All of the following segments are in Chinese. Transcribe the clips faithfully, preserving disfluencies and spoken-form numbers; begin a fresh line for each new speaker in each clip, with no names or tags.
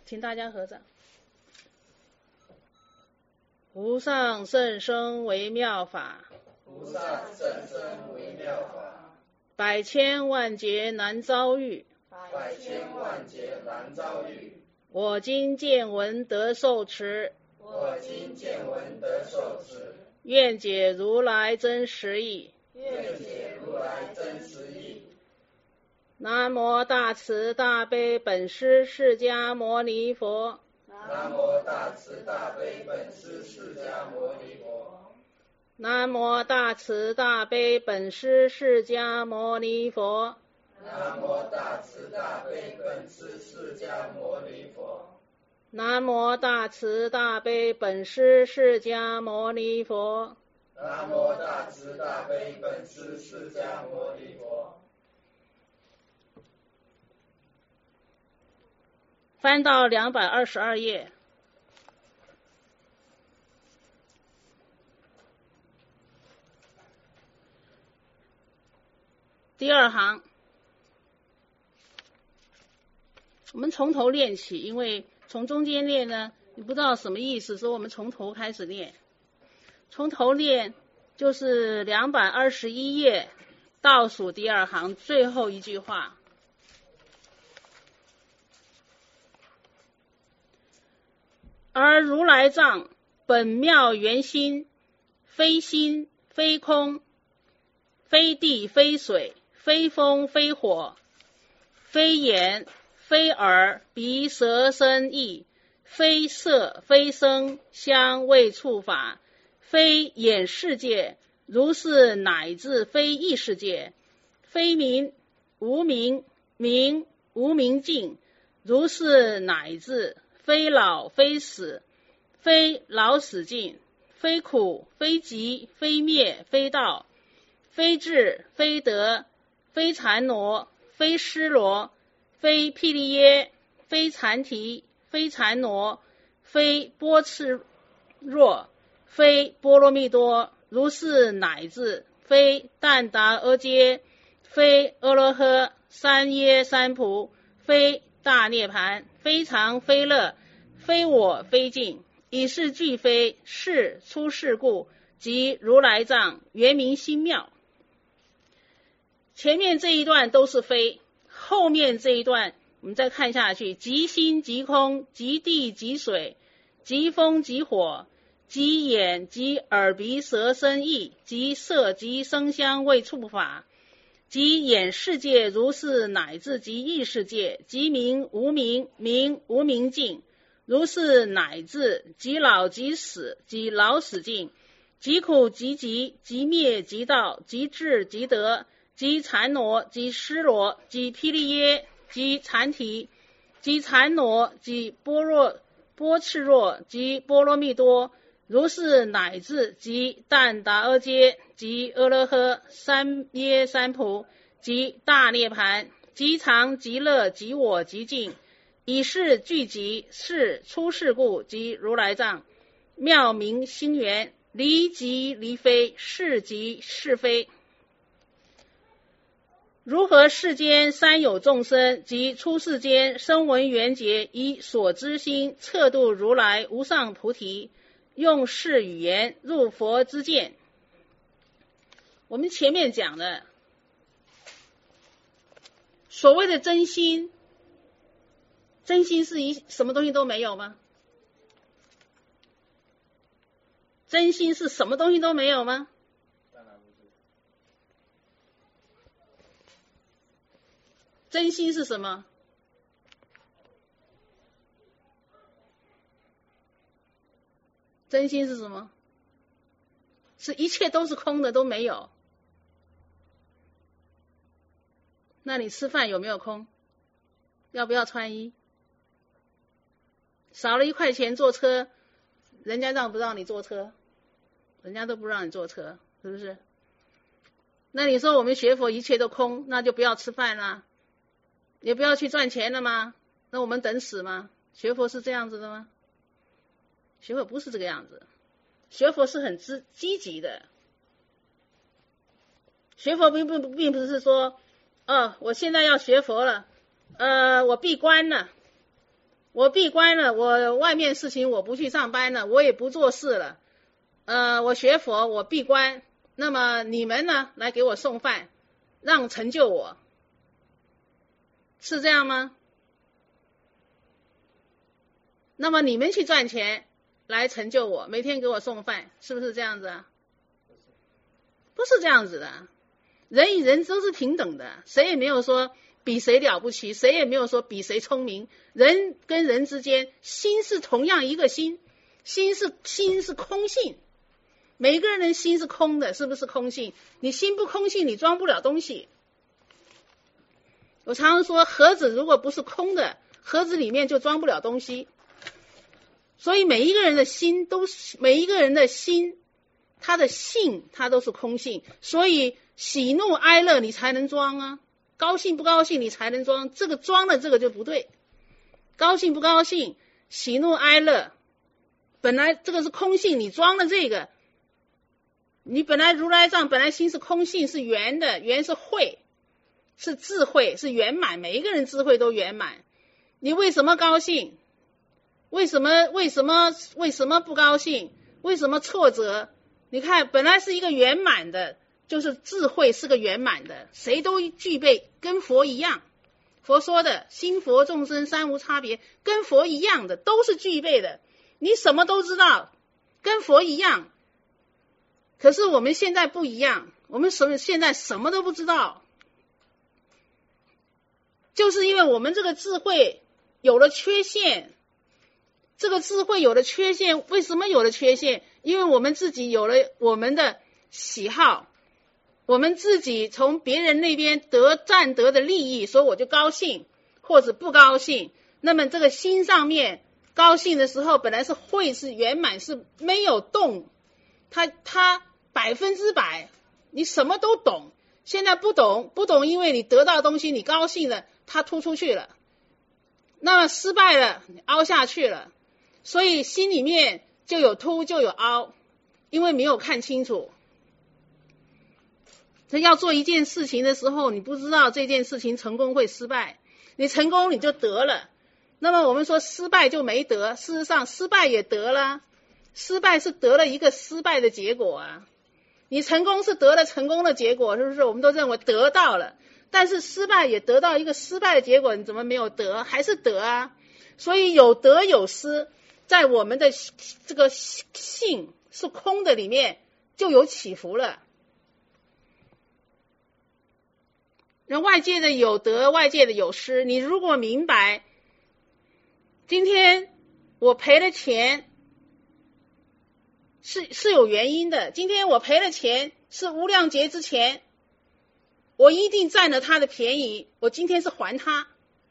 请大家合掌。无上甚深微妙法，
无上甚深微妙法，
百千万劫难遭遇，
百千万劫难遭遇。
我今见闻得受持，
我今见闻得受持，
愿解如来真实义。
愿解如来真实义。
南无大慈大悲本师释迦牟尼佛。
南无大慈大悲本师释迦牟尼佛。
南无大慈大悲本师释迦牟尼佛。
南无大慈大悲本师释迦牟尼佛。
南无大慈大悲本师释迦牟尼佛。
南无大慈大悲本师释迦牟尼佛。
翻到两百二十二页。第二行，我们从头练起，因为从中间练呢，你不知道什么意思，所以我们从头开始练。从头练就是两百二十一页倒数第二行最后一句话。而如来藏本妙圆心，非心非空，非地非水，非风非火，非眼非耳鼻舌身意，非色非声香味触法，非眼世界，如是乃至非意世界，非名无名名无明尽，如是乃至非老非死，非老死尽，非苦非集非灭非道，非智非德，非禅挪非尸罗，非毗利耶，非禅提，非禅挪，非波赤若，非波罗蜜多，如是乃至非但达阿揭，非阿罗诃，三耶三菩，非大涅盘，非常非乐，非我非尽，以是俱非，是出世故，即如来藏圆明心妙。前面这一段都是非，后面这一段我们再看下去，即心即空，即地即水，即风即火，即眼即耳鼻舌身意，即色即声香味触法，即眼世界，如是乃至即意世界，即名无名名无明尽，如是乃至即老即死，即老死尽，即苦即集，即灭即道，即智即德，即禅挪即尸罗，即毗利耶，即禅提，即禅挪，即般若波赤若，即波罗蜜多，如是乃至即但达阿揭，即阿罗诃，三耶三菩，即大涅盘，即常即乐，即我即尽，以是俱集，是出世故，即如来藏妙明心圆，离即离非，是即是非。如何世间三有众生及出世间声闻缘觉，以所知心测度如来无上菩提，用是语言入佛之见。我们前面讲的所谓的真心，真心是一什么东西都没有吗？真心是什么东西都没有吗？真心是什么？真心是什么？是一切都是空的，都没有。那你吃饭有没有空？要不要穿衣？少了一块钱坐车，人家让不让你坐车？人家都不让你坐车，是不是？那你说我们学佛一切都空，那就不要吃饭啦，也不要去赚钱了吗？那我们等死吗？学佛是这样子的吗？学佛不是这个样子，学佛是很积积极的。学佛并不并不是说，哦，我现在要学佛了，呃，我闭关了， 我闭关了，我外面事情我不去上班了，我也不做事了，呃，我学佛，我闭关，那么你们呢，来给我送饭，让成就我，是这样吗？那么你们去赚钱来成就我，每天给我送饭，是不是这样子啊？不是这样子的，人与人都是平等的，谁也没有说比谁了不起，谁也没有说比谁聪明，人跟人之间心是同样一个心，心是心是空性，每一个人的心是空的，是不是空性？你心不空性，你装不了东西。我常常说，盒子如果不是空的，盒子里面就装不了东西。所以每一个人的心都是，每一个人的心，他的性他都是空性，所以喜怒哀乐你才能装啊，高兴不高兴你才能装，这个装了这个就不对。高兴不高兴，喜怒哀乐，本来这个是空性，你装了这个，你本来如来藏本来心是空性，是圆的，圆是慧，是智慧，是圆满，每一个人智慧都圆满。你为什么高兴？为什么为什么为什么不高兴？为什么挫折？你看本来是一个圆满的，就是智慧是个圆满的，谁都具备，跟佛一样。佛说的心佛众生三无差别，跟佛一样的，都是具备的。你什么都知道，跟佛一样。可是我们现在不一样，我们什么现在什么都不知道，就是因为我们这个智慧有了缺陷。这个智慧有了缺陷，为什么有了缺陷？因为我们自己有了我们的喜好，我们自己从别人那边得占得的利益，所以我就高兴或者不高兴。那么这个心上面高兴的时候，本来是慧是圆满，是没有动，他他百分之百，你什么都懂。现在不懂，不懂，因为你得到东西，你高兴了，他突出去了，那么失败了，你凹下去了。所以心里面就有凸就有凹，因为没有看清楚。他要做一件事情的时候，你不知道这件事情成功会失败，你成功你就得了。那么我们说失败就没得，事实上失败也得了，失败是得了一个失败的结果啊。你成功是得了成功的结果，是不是？我们都认为得到了，但是失败也得到一个失败的结果，你怎么没有得？还是得啊。所以有得有失，在我们的这个性是空的里面就有起伏了。那外界的有得，外界的有失，你如果明白，今天我赔了钱是是有原因的，今天我赔了钱是无量劫之前我一定占了他的便宜，我今天是还他，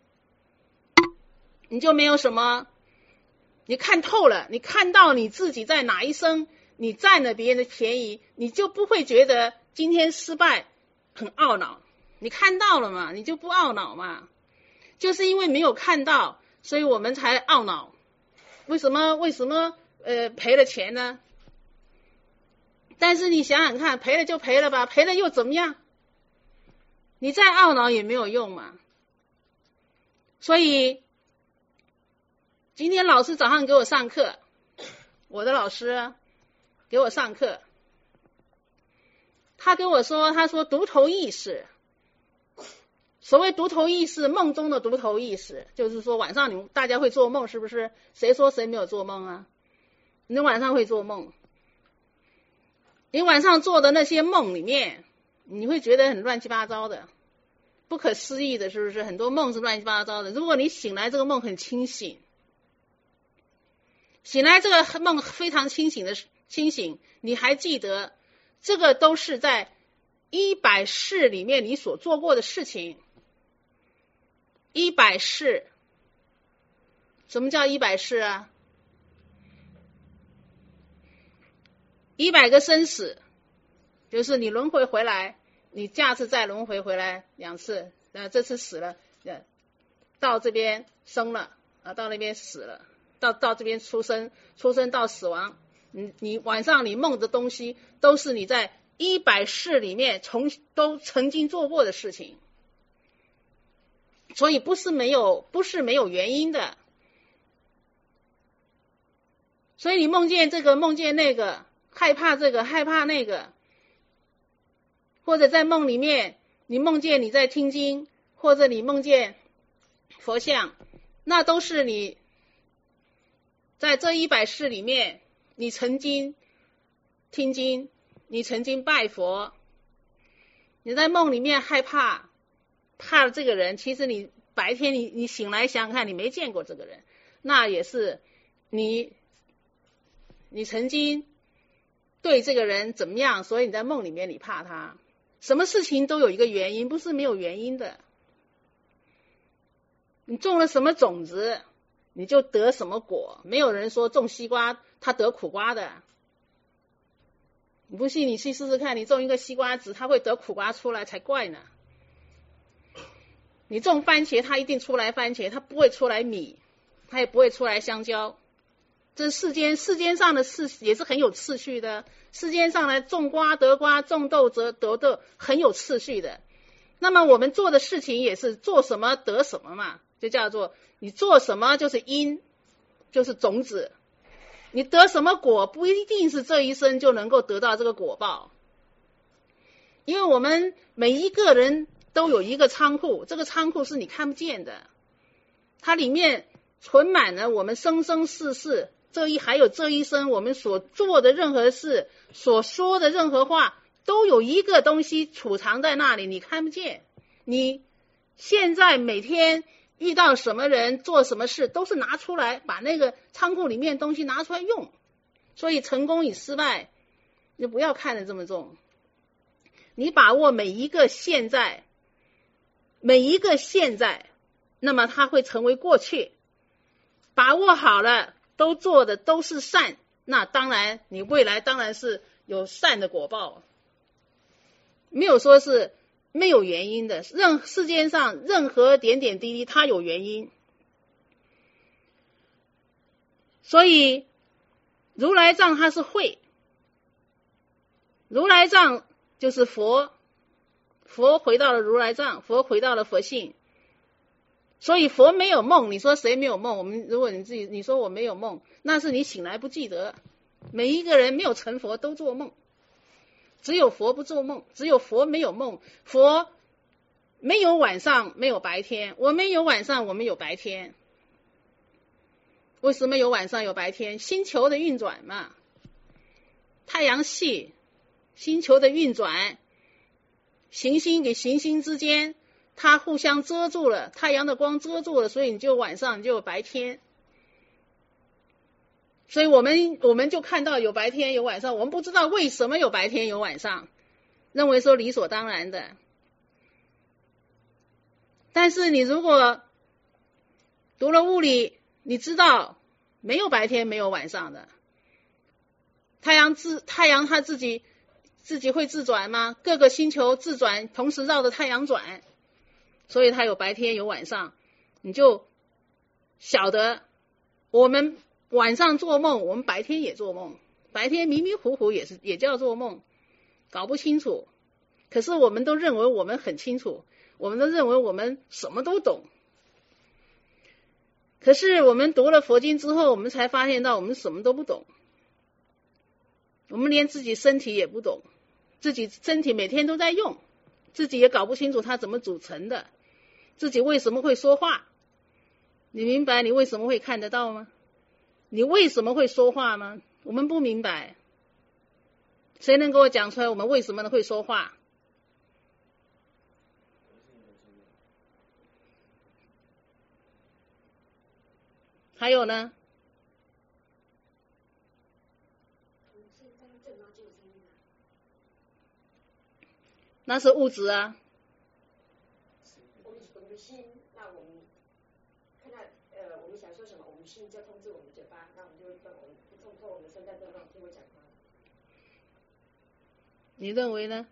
你就没有什么，你看透了，你看到你自己在哪一生你占了别人的便宜，你就不会觉得今天失败很懊恼，你看到了嘛，你就不懊恼嘛。就是因为没有看到，所以我们才懊恼。为什么为什么呃赔了钱呢？但是你想想看，赔了就赔了吧，赔了又怎么样？你再懊恼也没有用嘛。所以今天老师早上给我上课，我的老师给我上课，他跟我说，他说独头意识，所谓独头意识，梦中的独头意识，就是说晚上你们大家会做梦，是不是？谁说谁没有做梦啊？你晚上会做梦，你晚上做的那些梦里面，你会觉得很乱七八糟的，不可思议的，是不是？很多梦是乱七八糟的。如果你醒来，这个梦很清醒，醒来这个梦非常清醒的清醒，你还记得，这个都是在一百世里面你所做过的事情。一百世，什么叫一百世啊？一百个生死，就是你轮回回来，你下次再轮回回来两次，呃，这次死了，呃，到这边生了，啊，到那边死了，到到这边出生，出生到死亡，你你晚上你梦的东西，都是你在一百世里面从都曾经做过的事情。所以不是没有，不是没有原因的。 所以你梦见这个梦见那个，害怕这个害怕那个，或者在梦里面你梦见你在听经，或者你梦见佛像，那都是你在这一百世里面你曾经听经，你曾经拜佛，你在梦里面害怕怕了这个人，其实你白天你你醒来想想看，你没见过这个人，那也是你你曾经对这个人怎么样，所以你在梦里面你怕他。什么事情都有一个原因，不是没有原因的。你种了什么种子，你就得什么果。没有人说种西瓜他得苦瓜的。你不信你去试试看，你种一个西瓜籽，它会得苦瓜出来才怪呢。你种番茄，它一定出来番茄，它不会出来米，它也不会出来香蕉。这世间世间上的事也是很有次序的，世间上来种瓜得瓜，种豆得得豆，很有次序的。那么我们做的事情也是做什么得什么嘛，就叫做你做什么就是因，就是种子。你得什么果不一定是这一生就能够得到这个果报，因为我们每一个人都有一个仓库，这个仓库是你看不见的，它里面存满了我们生生世世这一还有这一生我们所做的任何事，所说的任何话，都有一个东西储藏在那里，你看不见。你现在每天遇到什么人做什么事，都是拿出来把那个仓库里面东西拿出来用。所以成功与失败你不要看得这么重，你把握每一个现在，每一个现在，那么它会成为过去。把握好了，都做的都是善，那当然你未来当然是有善的果报，没有说是没有原因的。任世间上任何点点滴滴它有原因。所以如来藏它是慧，如来藏就是佛，佛回到了如来藏，佛回到了佛性。所以佛没有梦，你说谁没有梦？我们如果你自己你说我没有梦，那是你醒来不记得。每一个人没有成佛都做梦，只有佛不做梦，只有佛没有梦。佛没有晚上没有白天，我们有晚上我们有白天。为什么有晚上有白天？星球的运转嘛，太阳系星球的运转，行星给行星之间它互相遮住了，太阳的光遮住了，所以你就晚上你就有白天。所以我们我们就看到有白天有晚上，我们不知道为什么有白天有晚上，认为说理所当然的。但是你如果读了物理，你知道没有白天没有晚上的。太阳自太阳它自己自己会自转吗？各个星球自转，同时绕着太阳转，所以它有白天有晚上。你就晓得我们晚上做梦，我们白天也做梦，白天迷迷糊糊也是也叫做梦，搞不清楚。可是我们都认为我们很清楚，我们都认为我们什么都懂。可是我们读了佛经之后，我们才发现到我们什么都不懂，我们连自己身体也不懂，自己身体每天都在用，自己也搞不清楚它怎么组成的，自己为什么会说话。你明白你为什么会看得到吗？你为什么会说话吗？我们不明白。谁能给我讲出来我们为什么会说话？还有呢？那是物质啊。
我们我们的心，那我们看到呃，我们想说什么，我们心就通知我们嘴巴，那我们就会跟我们通过我们的声带震动听我讲话。
你认为呢？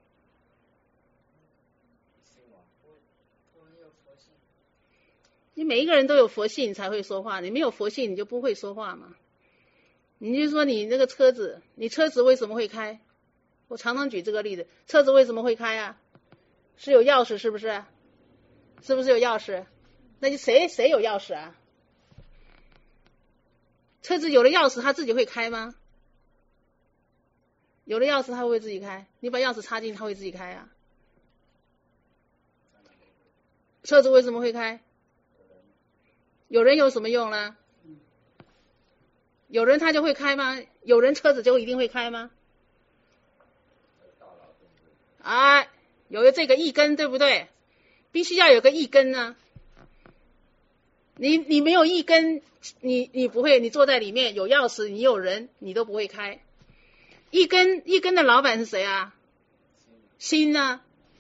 你每一个人都有佛性才会说话，你没有佛性你就不会说话嘛。你就说你那个车子，你车子为什么会开？我常常举这个例子，车子为什么会开啊？是有钥匙是不是？是不是有钥匙？那就谁谁有钥匙啊？ 车子有了钥匙，它自己会开吗？有了钥匙，它会不会自己开？你把钥匙插进，它会自己开啊。车子为什么会开？有人有什么用呢？有人他就会开吗？有人车子就一定会开吗？啊，有了这个一根，对不对？必须要有个一根呢。你你没有一根，你你不会，你坐在里面有钥匙，你有人，你都不会开。一根一根的老板是谁啊？心呢？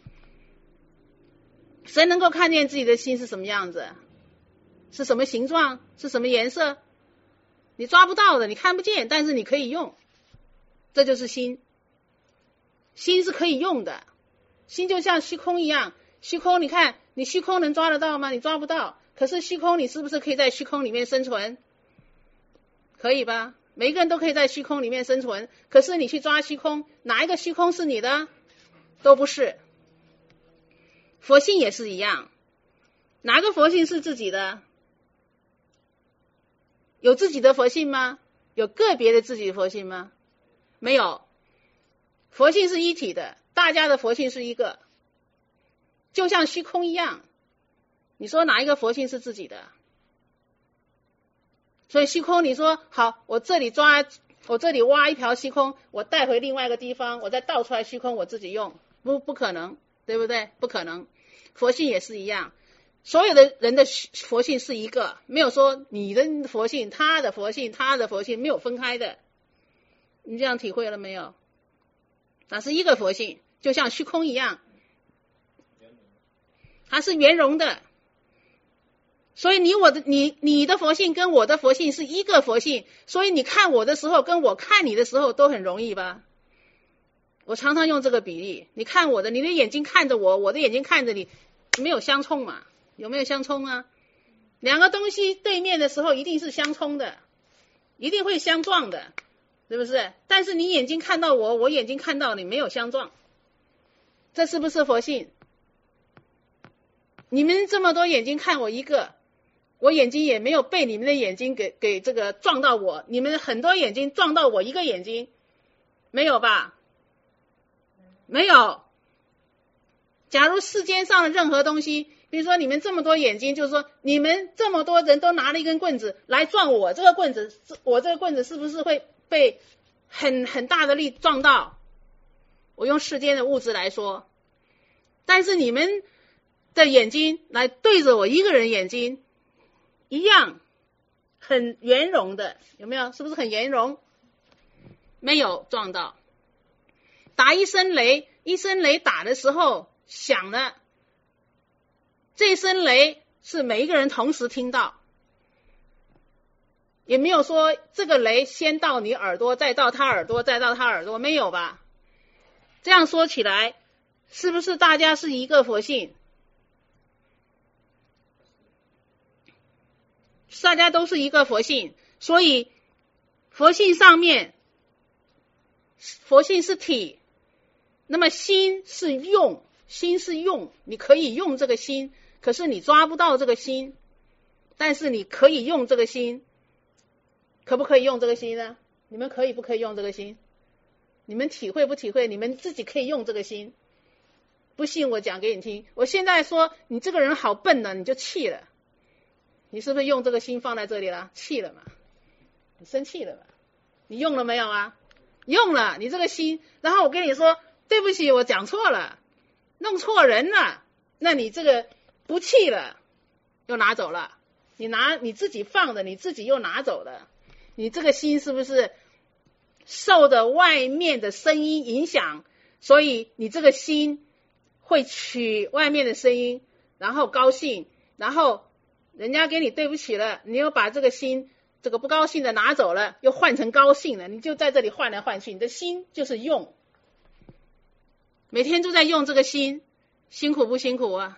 谁能够看见自己的心是什么样子？是什么形状？是什么颜色？你抓不到的，你看不见，但是你可以用，这就是心。心是可以用的，心就像虚空一样。虚空，你看，你虚空能抓得到吗？你抓不到。可是虚空，你是不是可以在虚空里面生存？可以吧？每一个人都可以在虚空里面生存。可是你去抓虚空，哪一个虚空是你的？都不是。佛性也是一样，哪个佛性是自己的？有自己的佛性吗？有个别的自己的佛性吗？没有。佛性是一体的，大家的佛性是一个，就像虚空一样。你说哪一个佛性是自己的？所以虚空，你说好，我这里抓，我这里挖一条虚空，我带回另外一个地方，我再倒出来虚空，我自己用，不不可能，对不对？不可能。佛性也是一样，所有的人的佛性是一个，没有说你的佛性、他的佛性、他的佛性没有分开的。你这样体会了没有？它是一个佛性，就像虚空一样，它是圆融的。所以你我的你你的佛性跟我的佛性是一个佛性，所以你看我的时候跟我看你的时候都很容易吧？我常常用这个比例，你看我的，你的眼睛看着我，我的眼睛看着你，没有相冲嘛？有没有相冲啊？两个东西对面的时候一定是相冲的，一定会相撞的，是不是？但是你眼睛看到我，我眼睛看到你，没有相撞，这是不是佛性？你们这么多眼睛看我一个，我眼睛也没有被你们的眼睛给给这个撞到我，你们很多眼睛撞到我一个眼睛，没有吧？没有。假如世间上的任何东西，比如说你们这么多眼睛，就是说你们这么多人都拿了一根棍子来撞我，这个棍子，我这个棍子是不是会被很很大的力撞到？我用世间的物质来说，但是你们的眼睛来对着我一个人眼睛，一样很圆融的，有没有？是不是很圆融？没有撞到。打一声雷，一声雷打的时候响了，这声雷是每一个人同时听到，也没有说这个雷先到你耳朵，再到他耳朵，再到他耳朵，没有吧？这样说起来，是不是大家是一个佛性？大家都是一个佛性，所以佛性上面，佛性是体，那么心是用，心是用，你可以用这个心，可是你抓不到这个心，但是你可以用这个心，可不可以用这个心呢？你们可以不可以用这个心？你们体会不体会？你们自己可以用这个心？不信我讲给你听，我现在说你这个人好笨呢，你就气了，你是不是用这个心放在这里了？气了嘛？你生气了嘛？你用了没有啊？用了，你这个心，然后我跟你说对不起，我讲错了，弄错人了，那你这个不气了，又拿走了，你拿你自己放的，你自己又拿走了，你这个心是不是受着外面的声音影响？所以你这个心会取外面的声音，然后高兴，然后人家给你对不起了，你又把这个心这个不高兴的拿走了，又换成高兴了，你就在这里换来换去，你的心就是用，每天都在用这个心，辛苦不辛苦啊？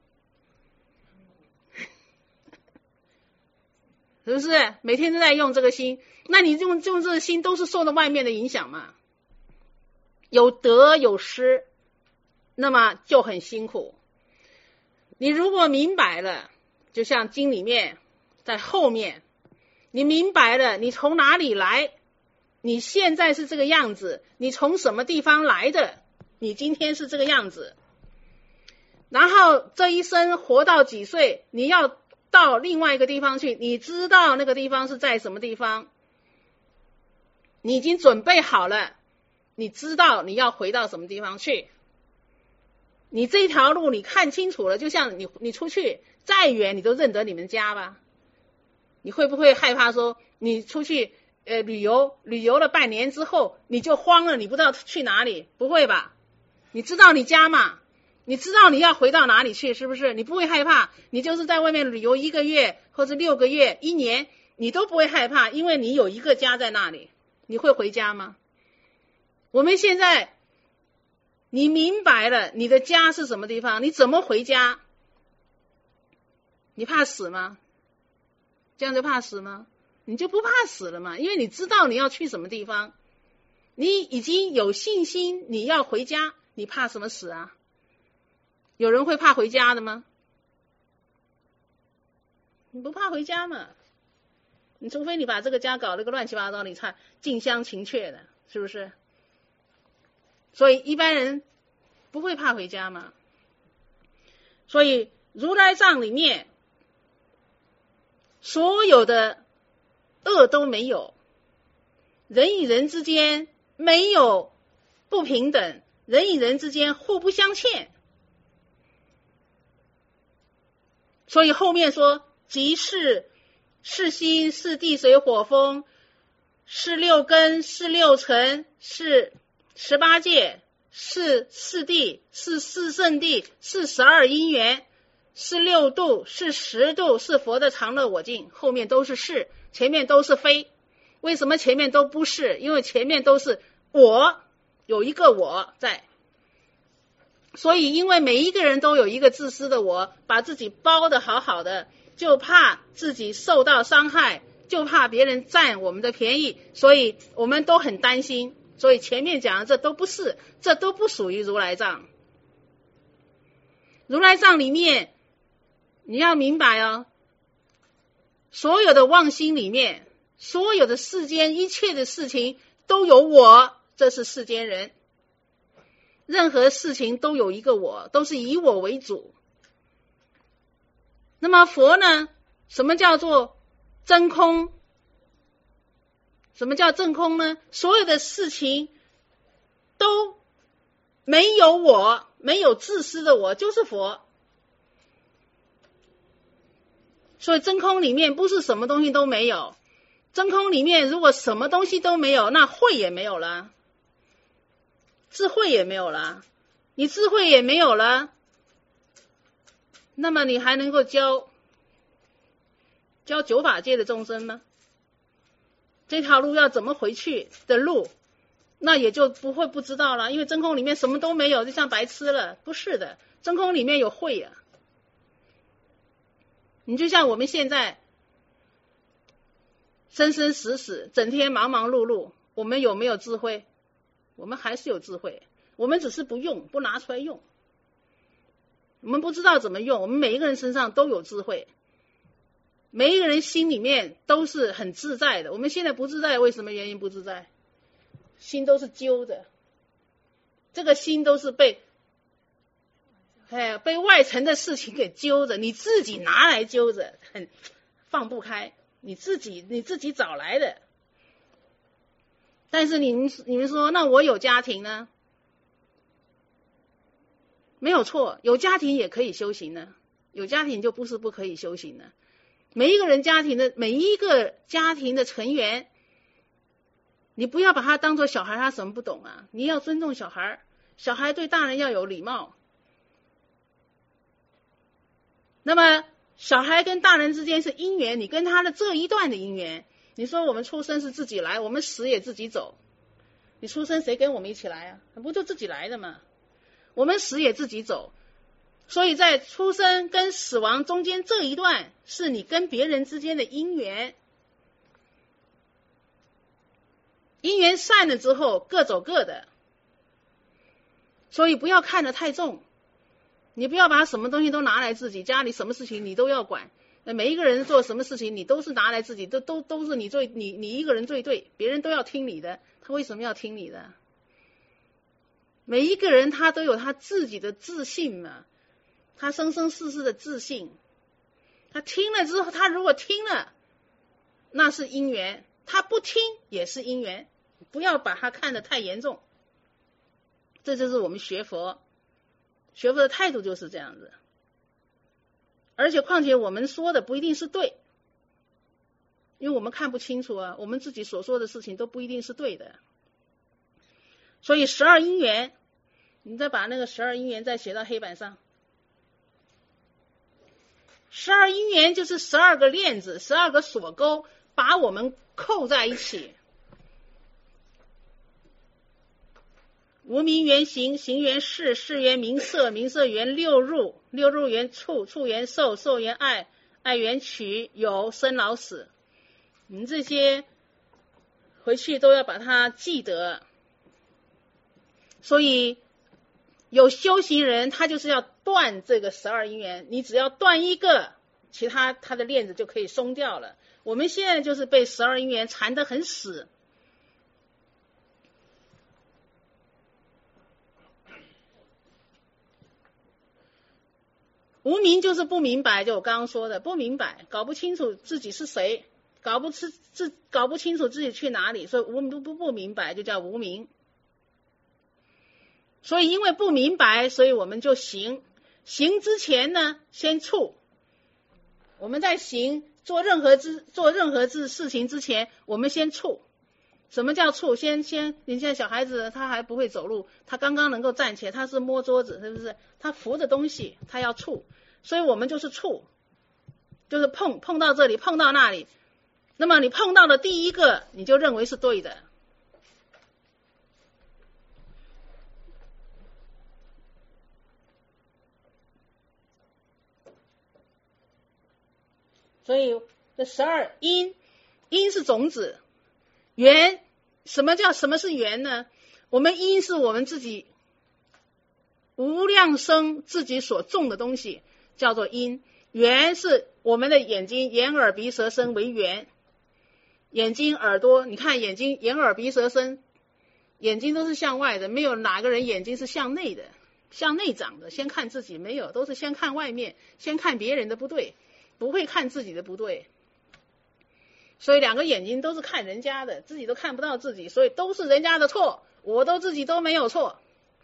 是不是？每天都在用这个心，那你用用这个心都是受到外面的影响嘛，有得有失，那么就很辛苦。你如果明白了，就像经里面在后面， 你明白了，你从哪里来，你现在是这个样子，你从什么地方来的，你今天是这个样子。然后这一生活到几岁，你要到另外一个地方去，你知道那个地方是在什么地方，你已经准备好了，你知道你要回到什么地方去。你这条路你看清楚了，就像你你出去再远你都认得你们家吧。你会不会害怕说你出去呃旅游旅游了半年之后你就慌了，你不知道去哪里？不会吧？你知道你家嘛，你知道你要回到哪里去，是不是？你不会害怕，你就是在外面旅游一个月或者六个月一年你都不会害怕，因为你有一个家在那里。你会回家吗？我们现在你明白了你的家是什么地方，你怎么回家？你怕死吗？这样就怕死吗？你就不怕死了嘛，因为你知道你要去什么地方，你已经有信心你要回家，你怕什么死啊？有人会怕回家的吗？你不怕回家嘛？你除非你把这个家搞得个乱七八糟，你才近乡情怯的，是不是？所以一般人不会怕回家嘛。所以如来藏里面所有的恶都没有，人与人之间没有不平等，人与人之间互不相欠。所以后面说即是是心是地水火风，是六根是六尘是十八界，是四谛，是四圣谛，是十二因缘，是六度，是十度，是佛的常乐我净。后面都是是，前面都是非。为什么前面都不是？因为前面都是我，有一个我在。所以因为每一个人都有一个自私的我，把自己包得好好的，就怕自己受到伤害，就怕别人占我们的便宜，所以我们都很担心。所以前面讲的这都不是，这都不属于如来藏。如来藏里面你要明白哦，所有的妄心里面，所有的世间一切的事情都有我，这是世间人。任何事情都有一个我，都是以我为主。那么佛呢？什么叫做真空？什么叫真空呢？所有的事情都没有我，没有自私的我，就是佛。所以真空里面不是什么东西都没有，真空里面如果什么东西都没有，那慧也没有了，智慧也没有了。你智慧也没有了，那么你还能够教教九法界的众生吗？这条路要怎么回去的路，那也就不会不知道了，因为真空里面什么都没有，就像白痴了。不是的，真空里面有慧啊。你就像我们现在生生死死，整天忙忙碌碌，我们有没有智慧？我们还是有智慧，我们只是不用，不拿出来用。我们不知道怎么用，我们每一个人身上都有智慧，每一个人心里面都是很自在的。我们现在不自在，为什么原因不自在？心都是揪的，这个心都是被哎被外层的事情给揪着，你自己拿来揪着，很放不开，你自己你自己找来的。但是你们你们说，那我有家庭呢？没有错，有家庭也可以修行呢，有家庭就不是不可以修行的。每一个人家庭的每一个家庭的成员，你不要把他当作小孩，他什么不懂啊？你要尊重小孩，小孩对大人要有礼貌。那么小孩跟大人之间是因缘，你跟他的这一段的因缘。你说我们出生是自己来，我们死也自己走，你出生谁跟我们一起来啊？不就自己来的吗？我们死也自己走，所以在出生跟死亡中间这一段是你跟别人之间的因缘，因缘散了之后各走各的，所以不要看得太重，你不要把什么东西都拿来自己，家里什么事情你都要管， 每一个人做什么事情，你都是拿来自己，都都都是你最你你一个人最对，别人都要听你的，他为什么要听你的？每一个人他都有他自己的自信嘛，他生生世世的自信，他听了之后，他如果听了，那是因缘，他不听也是因缘，不要把它看得太严重。这就是我们学佛，学佛的态度就是这样子。而且况且我们说的不一定是对，因为我们看不清楚啊，我们自己所说的事情都不一定是对的。所以十二因缘，你再把那个十二因缘再写到黑板上。十二因缘就是十二个链子，十二个锁钩，把我们扣在一起。无名缘行，行缘事，事缘名色，名色缘六入，六入缘触，触缘受，受缘爱，爱缘取，有生老死。你们这些回去都要把它记得。所以有修行人他就是要断这个十二因缘，你只要断一个，其他他的链子就可以松掉了。我们现在就是被十二因缘缠得很死。无明就是不明白，就我刚刚说的，不明白，搞不清楚自己是谁，搞不清自搞不清楚自己去哪里，所以无不不不明白就叫无明。所以因为不明白，所以我们就行。行之前呢，先触。我们在行做任何之做任何之事情之前，我们先触。什么叫触？先先，你现在小孩子他还不会走路，他刚刚能够站起来，他是摸桌子，是不是？他扶着东西，他要触，所以我们就是触，就是碰碰到这里，碰到那里。那么你碰到的第一个，你就认为是对的。所以这十二因，因是种子，缘，什么叫什么是缘呢？我们因是我们自己无量生自己所种的东西，叫做因。缘是我们的眼睛，眼耳鼻舌身为缘。眼睛耳朵，你看眼睛眼耳鼻舌身，眼睛都是向外的，没有哪个人眼睛是向内的，向内长的，先看自己，没有，都是先看外面，先看别人的不对，不会看自己的不对。所以两个眼睛都是看人家的，自己都看不到自己，所以都是人家的错，我都自己都没有错。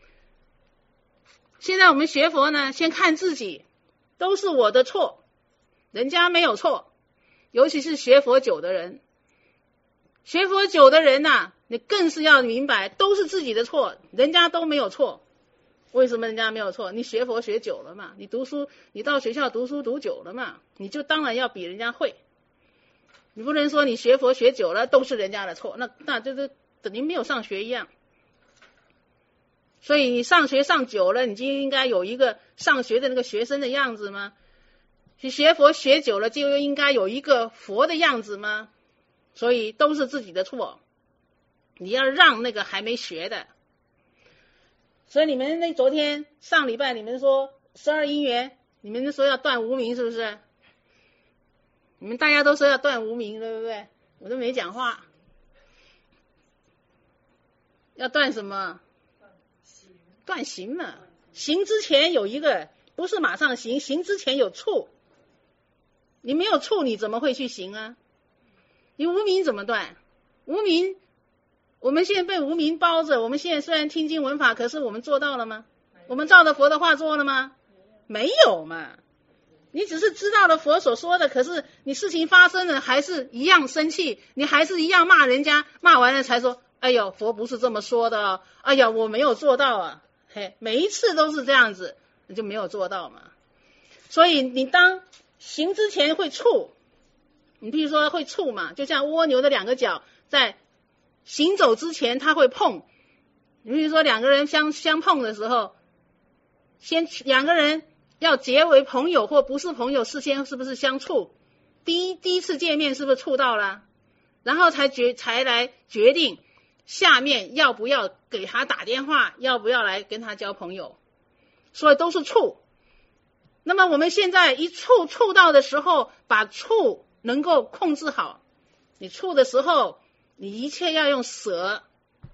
现在我们学佛呢，先看自己，都是我的错，人家没有错。尤其是学佛久的人，学佛久的人啊，你更是要明白，都是自己的错，人家都没有错。为什么人家没有错？你学佛学久了嘛，你读书，你到学校读书读久了嘛，你就当然要比人家会。你不能说你学佛学久了都是人家的错，那那就是等于没有上学一样。所以你上学上久了，你就应该有一个上学的那个学生的样子吗？去学佛学久了就应该有一个佛的样子吗？所以都是自己的错，你要让那个还没学的。所以你们那昨天上礼拜你们说十二因缘，你们说要断无明，是不是？你们大家都说要断无明，对不对？我都没讲话。要断什么？断行嘛。行之前有一个，不是马上行，行之前有处。你没有处，你怎么会去行啊？你无明怎么断？无明，我们现在被无明包着，我们现在虽然听经闻法，可是我们做到了吗？我们照着佛的话做了吗？没有嘛。你只是知道了佛所说的，可是你事情发生了还是一样生气，你还是一样骂人家，骂完了才说，哎呦，佛不是这么说的哦，哎呀，我没有做到啊。嘿，每一次都是这样子，你就没有做到嘛。所以你当行之前会触，你比如说会触嘛，就像蜗牛的两个脚在行走之前它会碰。你比如说两个人相相碰的时候，先两个人要结为朋友或不是朋友，事先是不是相处？第一第一次见面是不是触到了？然后才决才来决定下面要不要给他打电话，要不要来跟他交朋友。所以都是触。 那么我们现在一触触到的时候，把触能够控制好。你触的时候，你一切要用舍。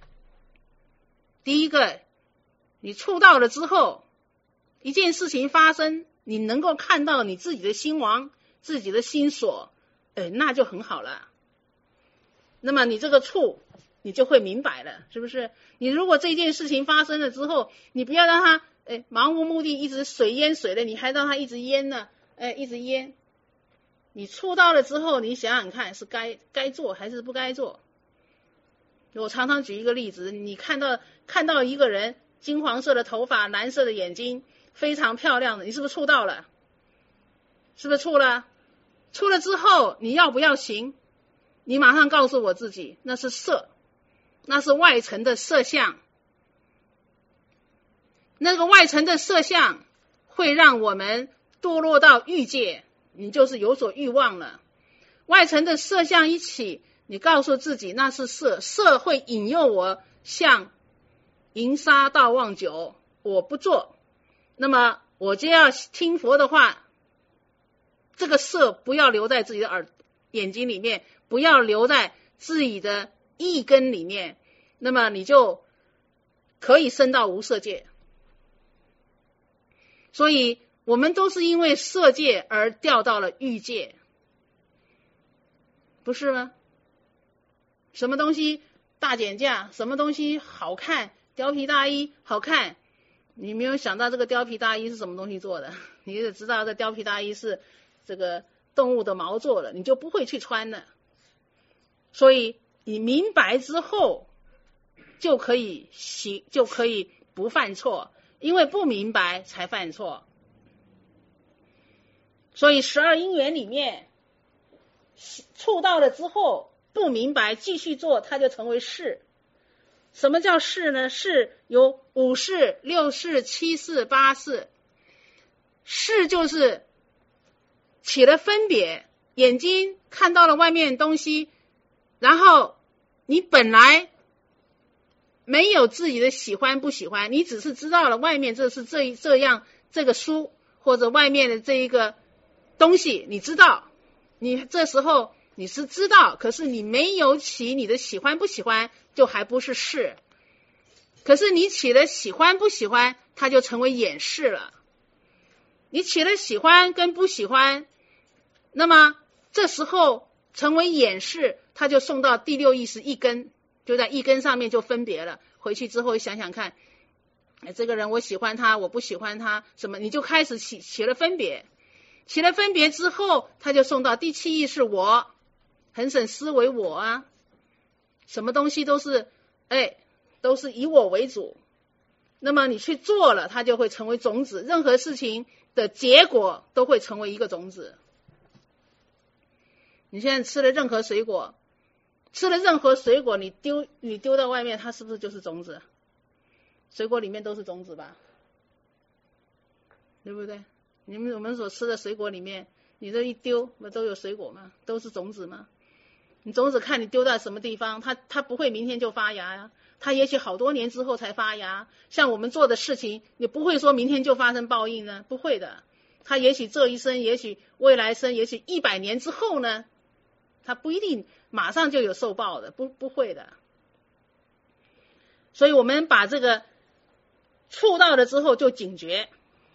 第一个，你触到了之后，一件事情发生，你能够看到你自己的心王，自己的心所，哎，那就很好了。那么你这个触，你就会明白了，是不是？你如果这件事情发生了之后，你不要让它哎盲无目的一直水淹水了，你还让它一直淹呢，哎，一直淹。你触到了之后，你想想看，是该该做还是不该做？我常常举一个例子，你看到看到一个人金黄色的头发，蓝色的眼睛，非常漂亮的，你是不是触到了？是不是触了？触了之后，你要不要行？你马上告诉我自己，那是色，那是外层的色相。那个外层的色相会让我们堕落到欲界，你就是有所欲望了。外层的色相一起，你告诉自己那是色，色会引诱我向淫杀盗妄酒，我不做，那么我就要听佛的话，这个色不要留在自己的耳眼睛里面，不要留在自己的意根里面，那么你就可以升到无色界。所以我们都是因为色界而掉到了欲界，不是吗？什么东西大减价，什么东西好看，貂皮大衣好看，你没有想到这个貂皮大衣是什么东西做的，你就知道这貂皮大衣是这个动物的毛做的，你就不会去穿了。所以你明白之后就可以行，就可以不犯错，因为不明白才犯错。所以十二因缘里面触到了之后不明白继续做，它就成为事。什么叫事呢？事有五事、六事、七事、八事。事就是起了分别，眼睛看到了外面的东西，然后你本来没有自己的喜欢不喜欢，你只是知道了外面这是这这样这个书，或者外面的这一个东西，你知道，你这时候你是知道，可是你没有起你的喜欢不喜欢，就还不是事。可是你起了喜欢不喜欢，它就成为眼识了。你起了喜欢跟不喜欢，那么这时候成为眼识，它就送到第六意识一根，就在一根上面就分别了。回去之后想想看，哎，这个人我喜欢他，我不喜欢他，什么，你就开始起起了分别。起了分别之后，他就送到第七意识我，很审思维我啊，什么东西都是哎，都是以我为主。那么你去做了，它就会成为种子，任何事情的结果都会成为一个种子。你现在吃了任何水果，吃了任何水果，你丢你丢到外面，它是不是就是种子？水果里面都是种子吧，对不对？你们我们所吃的水果里面，你这一丢，不都有水果吗？都是种子吗？你种子看你丢在什么地方，它它不会明天就发芽呀，它也许好多年之后才发芽。像我们做的事情，你不会说明天就发生报应呢，不会的。它也许这一生，也许未来生，也许一百年之后呢，它不一定马上就有受报的，不不会的。所以我们把这个触到了之后就警觉。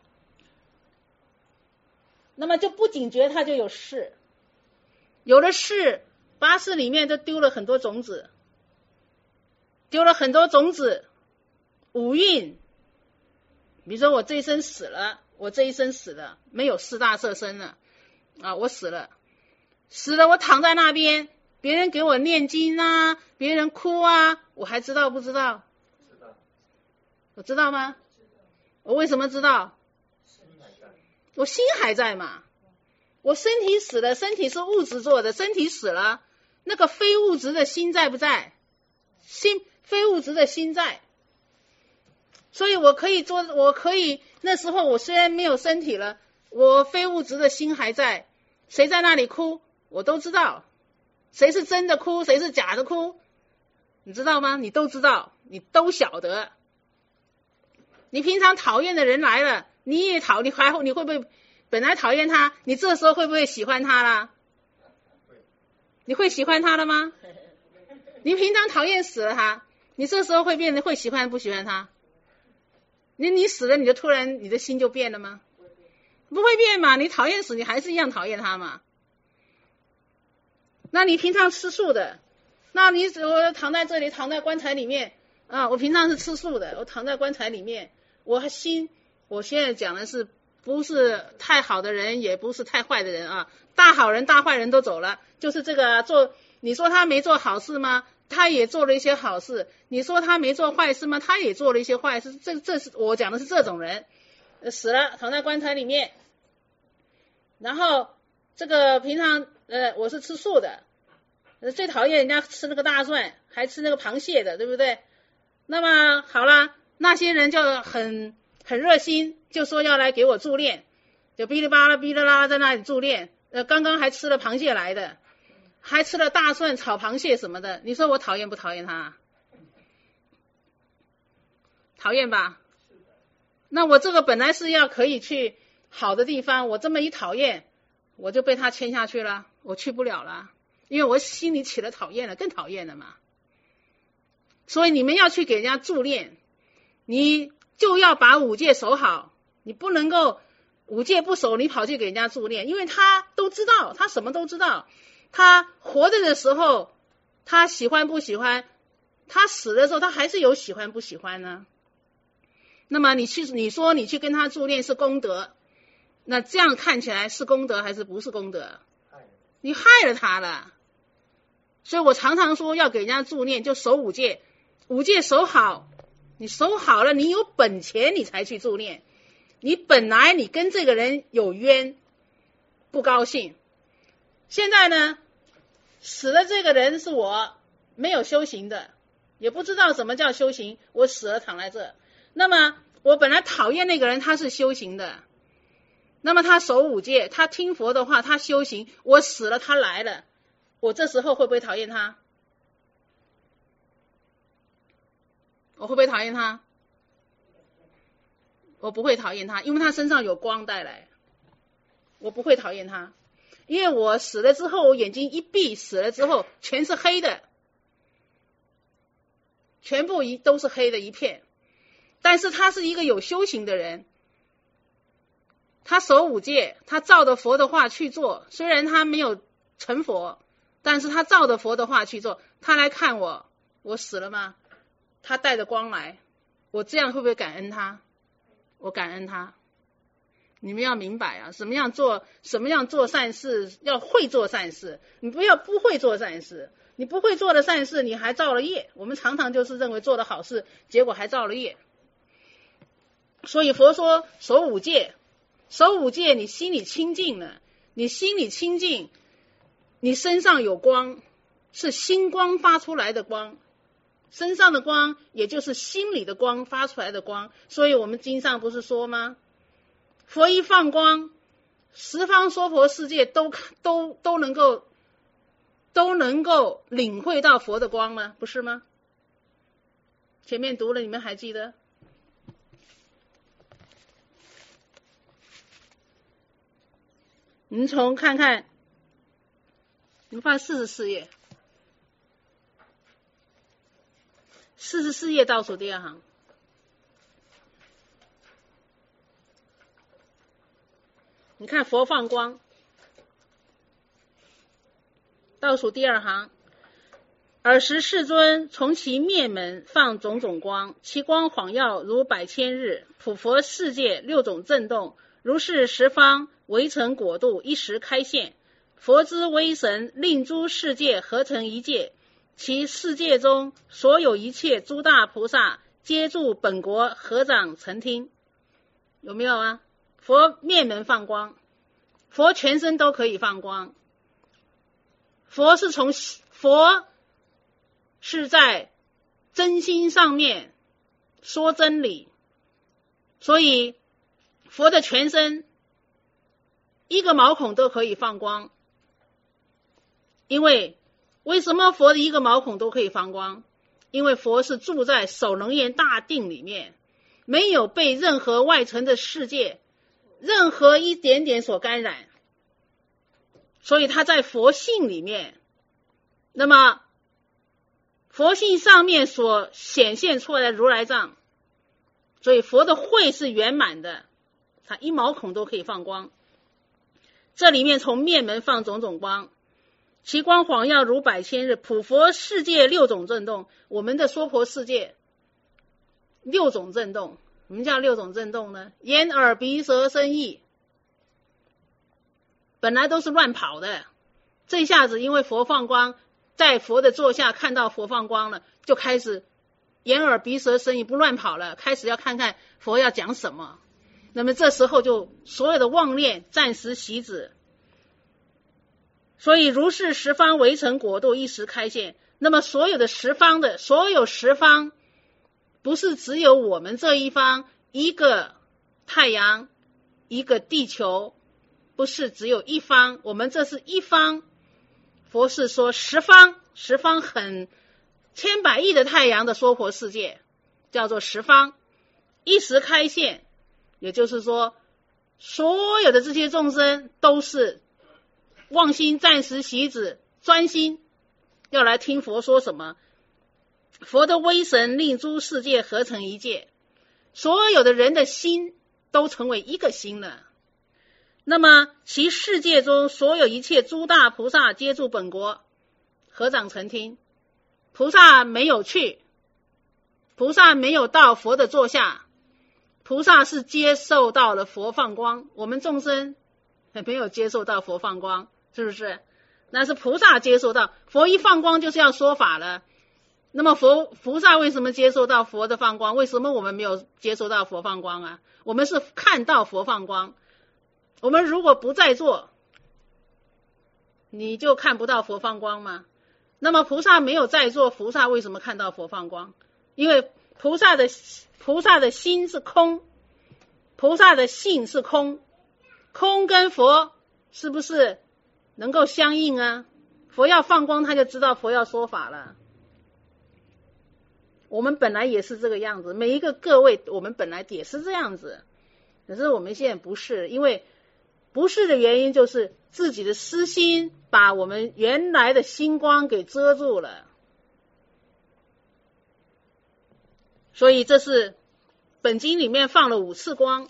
那么就不警觉，它就有事，有了事，八事里面都丢了很多种子，丢了很多种子，五蕴，比如说我这一生死了，我这一生死了，没有四大色身了啊，我死了，死了我躺在那边，别人给我念经啊，别人哭啊，我还知道不知道？
知道。
我知道吗？我为什么知道？我心还在嘛，我身体死了，身体是物质做的，身体死了，那个非物质的心在不在？心非物质的心在，所以我可以做，我可以那时候我虽然没有身体了，我非物质的心还在，谁在那里哭我都知道，谁是真的哭，谁是假的哭，你知道吗？你都知道，你都晓得。你平常讨厌的人来了，你也讨，你还你会不会本来讨厌他，你这时候会不会喜欢他啦？你会喜欢他了吗？你平常讨厌死了他，你这时候会变得会喜欢不喜欢他？你你死了，你就突然你的心就变了吗？不会变嘛，你讨厌死，你还是一样讨厌他嘛。那你平常吃素的，那你我躺在这里，躺在棺材里面啊，我平常是吃素的，我躺在棺材里面，我心，我现在讲的是不是太好的人，也不是太坏的人啊，大好人大坏人都走了，就是这个做，你说他没做好事吗？他也做了一些好事。你说他没做坏事吗？他也做了一些坏事。这这是我讲的是这种人，呃、死了躺在棺材里面，然后这个平常呃我是吃素的，呃最讨厌人家吃那个大蒜，还吃那个螃蟹的，对不对？那么好了，那些人就很很热心，就说要来给我助念，就哔哩吧啦哔哩啦啦在那里助念。呃，刚刚还吃了螃蟹来的，还吃了大蒜炒螃蟹什么的，你说我讨厌不讨厌他？讨厌吧？那我这个本来是要可以去好的地方，我这么一讨厌，我就被他牵下去了，我去不了了，因为我心里起了讨厌了，更讨厌了嘛。所以你们要去给人家助念，你就要把五戒守好，你不能够五戒不守，你跑去给人家助念，因为他都知道，他什么都知道。他活着的时候，他喜欢不喜欢，他死的时候，他还是有喜欢不喜欢呢。那么你去，你说你去跟他助念是功德，那这样看起来是功德还是不是功德？你害了他了。所以我常常说要给人家助念，就守五戒，五戒守好，你守好了，你有本钱你才去助念。你本来你跟这个人有冤，不高兴，现在呢，死了这个人是我没有修行的，也不知道什么叫修行，我死了躺在这。那么我本来讨厌那个人，他是修行的，那么他守五戒，他听佛的话，他修行，我死了他来了，我这时候会不会讨厌他？我会不会讨厌他？我不会讨厌他，因为他身上有光带来，我不会讨厌他。因为我死了之后，我眼睛一闭，死了之后全是黑的，全部一都是黑的一片。但是他是一个有修行的人，他守五戒，他照着佛的话去做，虽然他没有成佛，但是他照着佛的话去做。他来看我，我死了吗？他带着光来，我这样会不会感恩他？我感恩他。你们要明白啊，什么样做什么样做善事，要会做善事，你不要不会做善事。你不会做的善事，你还造了业。我们常常就是认为做的好事，结果还造了业。所以佛说守五戒，守五戒你心里清净了，你心里清净，你身上有光，是心光发出来的光，身上的光也就是心里的光发出来的光。所以我们经上不是说吗？佛一放光，十方娑婆世界都都都能够都能够领会到佛的光吗？不是吗？前面读了，你们还记得？你们从看看，你们翻四十四页，四十四页倒数第二行。你看佛放光，倒数第二行，尔时世尊从其面门放种种光，其光晃耀如百千日，普佛世界六种震动，如是十方围城果度一时开现。佛之威神令诸世界合成一界，其世界中所有一切诸大菩萨皆住本国合掌成听。有没有啊？佛面门放光，佛全身都可以放光。佛是从佛是在真心上面说真理，所以佛的全身一个毛孔都可以放光。因为为什么佛的一个毛孔都可以放光？因为佛是住在首楞严大定里面，没有被任何外层的世界任何一点点所干染，所以它在佛性里面，那么佛性上面所显现出来的如来藏，所以佛的慧是圆满的，它一毛孔都可以放光，这里面从面门放种种光，其光晃耀如百千日，普佛世界六种震动，我们的娑婆世界六种震动，什么叫六种震动呢？眼耳鼻舌身意本来都是乱跑的，这一下子因为佛放光，在佛的座下看到佛放光了，就开始眼耳鼻舌身意不乱跑了，开始要看看佛要讲什么，那么这时候就所有的妄念暂时息止，所以如是十方围城国度一时开现。那么所有的十方的所有十方，不是只有我们这一方一个太阳一个地球，不是只有一方，我们这是一方，佛是说十方，十方很千百亿的太阳的娑婆世界叫做十方，一时开现，也就是说所有的这些众生都是妄心暂时息止，专心要来听佛说什么。佛的威神令诸世界合成一界，所有的人的心都成为一个心了。那么其世界中所有一切诸大菩萨皆住本国，合掌成听。菩萨没有去，菩萨没有到佛的座下，菩萨是接受到了佛放光，我们众生没有接受到佛放光，是不是？那是菩萨接受到，佛一放光就是要说法了。那么佛菩萨为什么接受到佛的放光？为什么我们没有接受到佛放光啊？我们是看到佛放光，我们如果不在座，你就看不到佛放光吗？那么菩萨没有在座，菩萨为什么看到佛放光？因为菩萨的菩萨的心是空，菩萨的性是空，空跟佛是不是能够相应啊？佛要放光，他就知道佛要说法了。我们本来也是这个样子，每一个各位我们本来也是这样子，可是我们现在不是，因为不是的原因就是自己的私心把我们原来的星光给遮住了。所以这是本经里面放了五次光。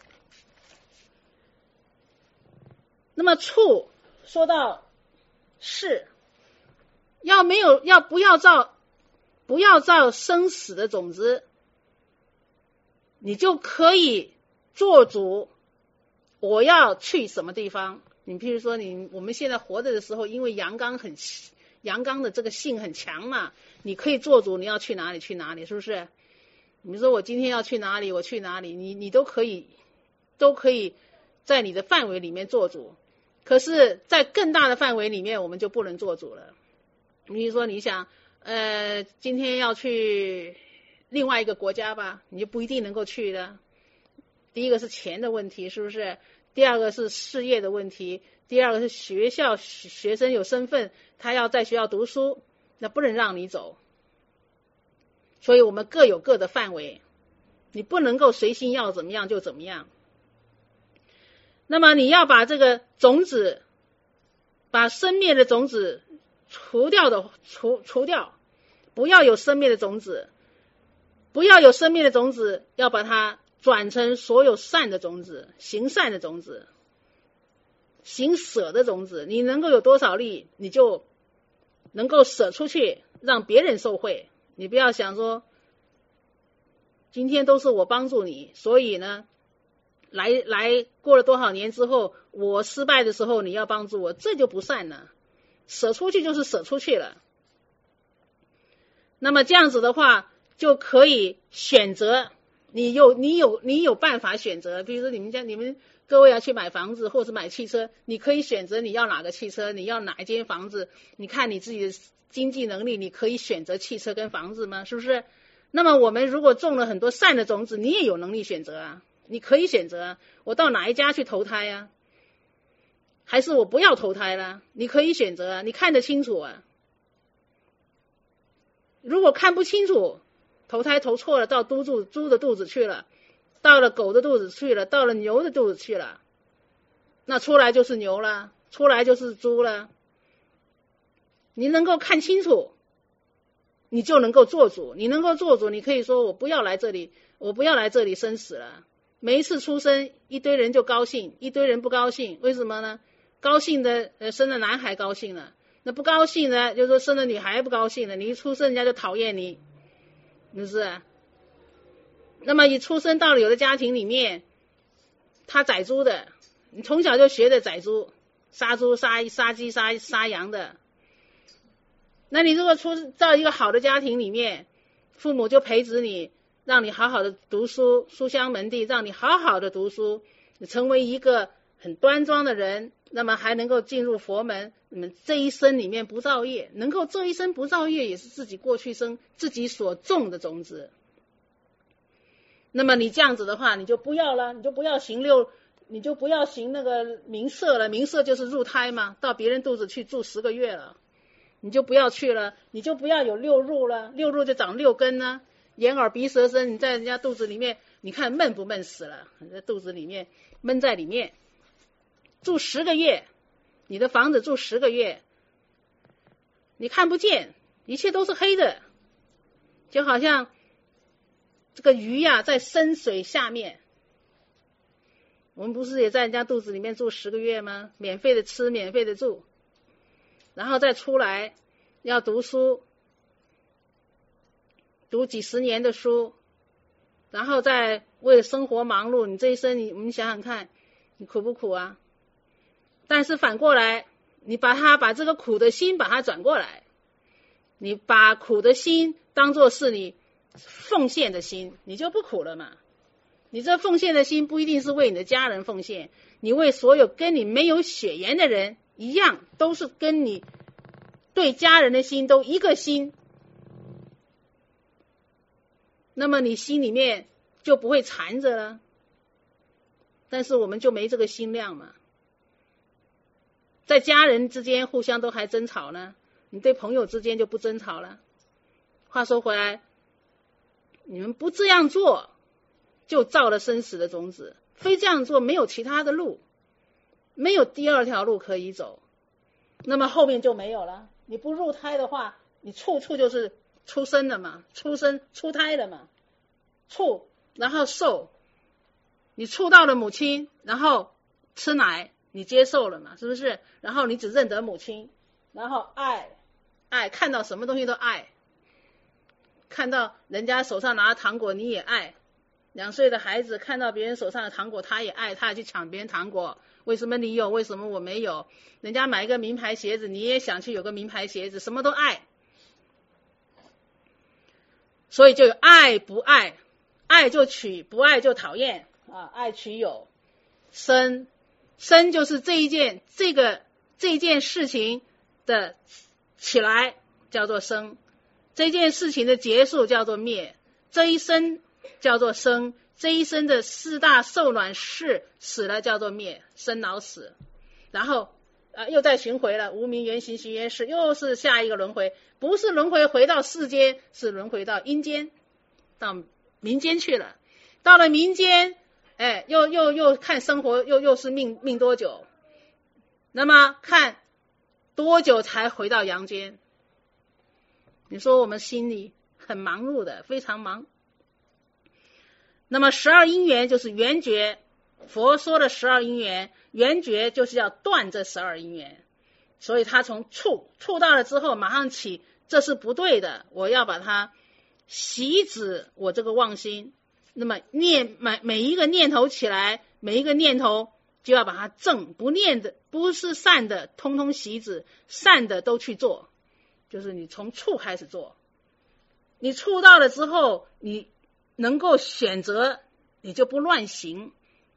那么处说到是要没有要不要造不要造生死的种子，你就可以做主我要去什么地方。你譬如说你我们现在活着的时候，因为阳刚很阳刚的这个性很强嘛，你可以做主你要去哪里去哪里，是不是？你说我今天要去哪里我去哪里，你你都可以都可以在你的范围里面做主。可是在更大的范围里面我们就不能做主了。比如说你想呃，今天要去另外一个国家吧，你就不一定能够去的。第一个是钱的问题，是不是？第二个是事业的问题，第二个是学校学生有身份，他要在学校读书，那不能让你走。所以我们各有各的范围，你不能够随心要怎么样就怎么样。那么你要把这个种子，把生灭的种子除掉的除除掉，不要有生灭的种子，不要有生灭的种子，要把它转成所有善的种子，行善的种子，行舍的种子。你能够有多少力，你就能够舍出去，让别人受惠。你不要想说今天都是我帮助你，所以呢来来过了多少年之后我失败的时候你要帮助我，这就不善了。舍出去就是舍出去了。那么这样子的话就可以选择，你有你有你有办法选择。比如说你们家你们各位要去买房子或者买汽车，你可以选择你要哪个汽车，你要哪一间房子，你看你自己的经济能力，你可以选择汽车跟房子吗？是不是？那么我们如果种了很多善的种子，你也有能力选择啊，你可以选择我到哪一家去投胎啊，还是我不要投胎了，你可以选择啊，你看得清楚啊。如果看不清楚，投胎投错了，到猪肚猪的肚子去了， 到了狗的肚子去了，到了牛的肚子去了，那出来就是牛了，出来就是猪了。你能够看清楚，你就能够做主。你能够做主，你可以说我不要来这里，我不要来这里生死了。每一次出生，一堆人就高兴，一堆人不高兴，为什么呢？高兴的呃生了男孩高兴了，那不高兴的就是说生了女孩不高兴了，你一出生人家就讨厌你，是不是？那么你出生到了有的家庭里面，他宰猪的，你从小就学着宰猪，杀猪杀杀鸡杀杀羊的。那你如果出到一个好的家庭里面，父母就培植你，让你好好的读书，书香门第，让你好好的读书，你成为一个很端庄的人，那么还能够进入佛门，你们这一生里面不造业，能够这一生不造业，也是自己过去生自己所种的种子。那么你这样子的话，你就不要了，你就不要行六，你就不要行那个冥色了，冥色就是入胎嘛，到别人肚子去住十个月了，你就不要去了，你就不要有六入了，六入就长六根呢，眼耳鼻舌身，你在人家肚子里面，你看闷不闷死了，你在肚子里面闷在里面，住十个月，你的房子住十个月，你看不见，一切都是黑的，就好像这个鱼呀、啊、在深水下面，我们不是也在人家肚子里面住十个月吗？免费的吃，免费的住，然后再出来要读书，读几十年的书，然后再为生活忙碌，你这一生你我们想想看，你苦不苦啊？但是反过来，你把它把这个苦的心把它转过来，你把苦的心当作是你奉献的心，你就不苦了嘛。你这奉献的心不一定是为你的家人奉献，你为所有跟你没有血缘的人一样，都是跟你对家人的心都一个心，那么你心里面就不会缠着了。但是我们就没这个心量嘛，在家人之间互相都还争吵呢，你对朋友之间就不争吵了。话说回来，你们不这样做就造了生死的种子，非这样做没有其他的路，没有第二条路可以走，那么后面就没有了。你不入胎的话，你处处就是出生了嘛，出生出胎了嘛，处然后受，你触到了母亲，然后吃奶，你接受了嘛，是不是？然后你只认得母亲，然后爱爱，看到什么东西都爱，看到人家手上拿的糖果你也爱，两岁的孩子看到别人手上的糖果他也爱，他也去抢别人糖果，为什么你有为什么我没有？人家买一个名牌鞋子你也想去有个名牌鞋子，什么都爱。所以就有爱不爱，爱就取，不爱就讨厌啊，爱取有。生生就是这一件这个这件事情的起来叫做生，这件事情的结束叫做灭，这一生叫做生，这一生的四大受卵事死了叫做灭，生老死，然后呃又再循回了，无明缘行行缘事，又是下一个轮回，不是轮回回到世间，是轮回到阴间，到民间去了。到了民间，哎，又又又看生活，又又是命命多久，那么看多久才回到阳间。你说我们心里很忙碌的，非常忙。那么十二因缘就是缘觉，佛说的十二因缘，缘觉就是要断这十二因缘，所以他从触触到了之后马上起，这是不对的，我要把它洗止我这个妄心。那么念每每一个念头起来，每一个念头就要把它正，不念的不是善的通通洗止，善的都去做，就是你从触开始做，你触到了之后你能够选择，你就不乱行。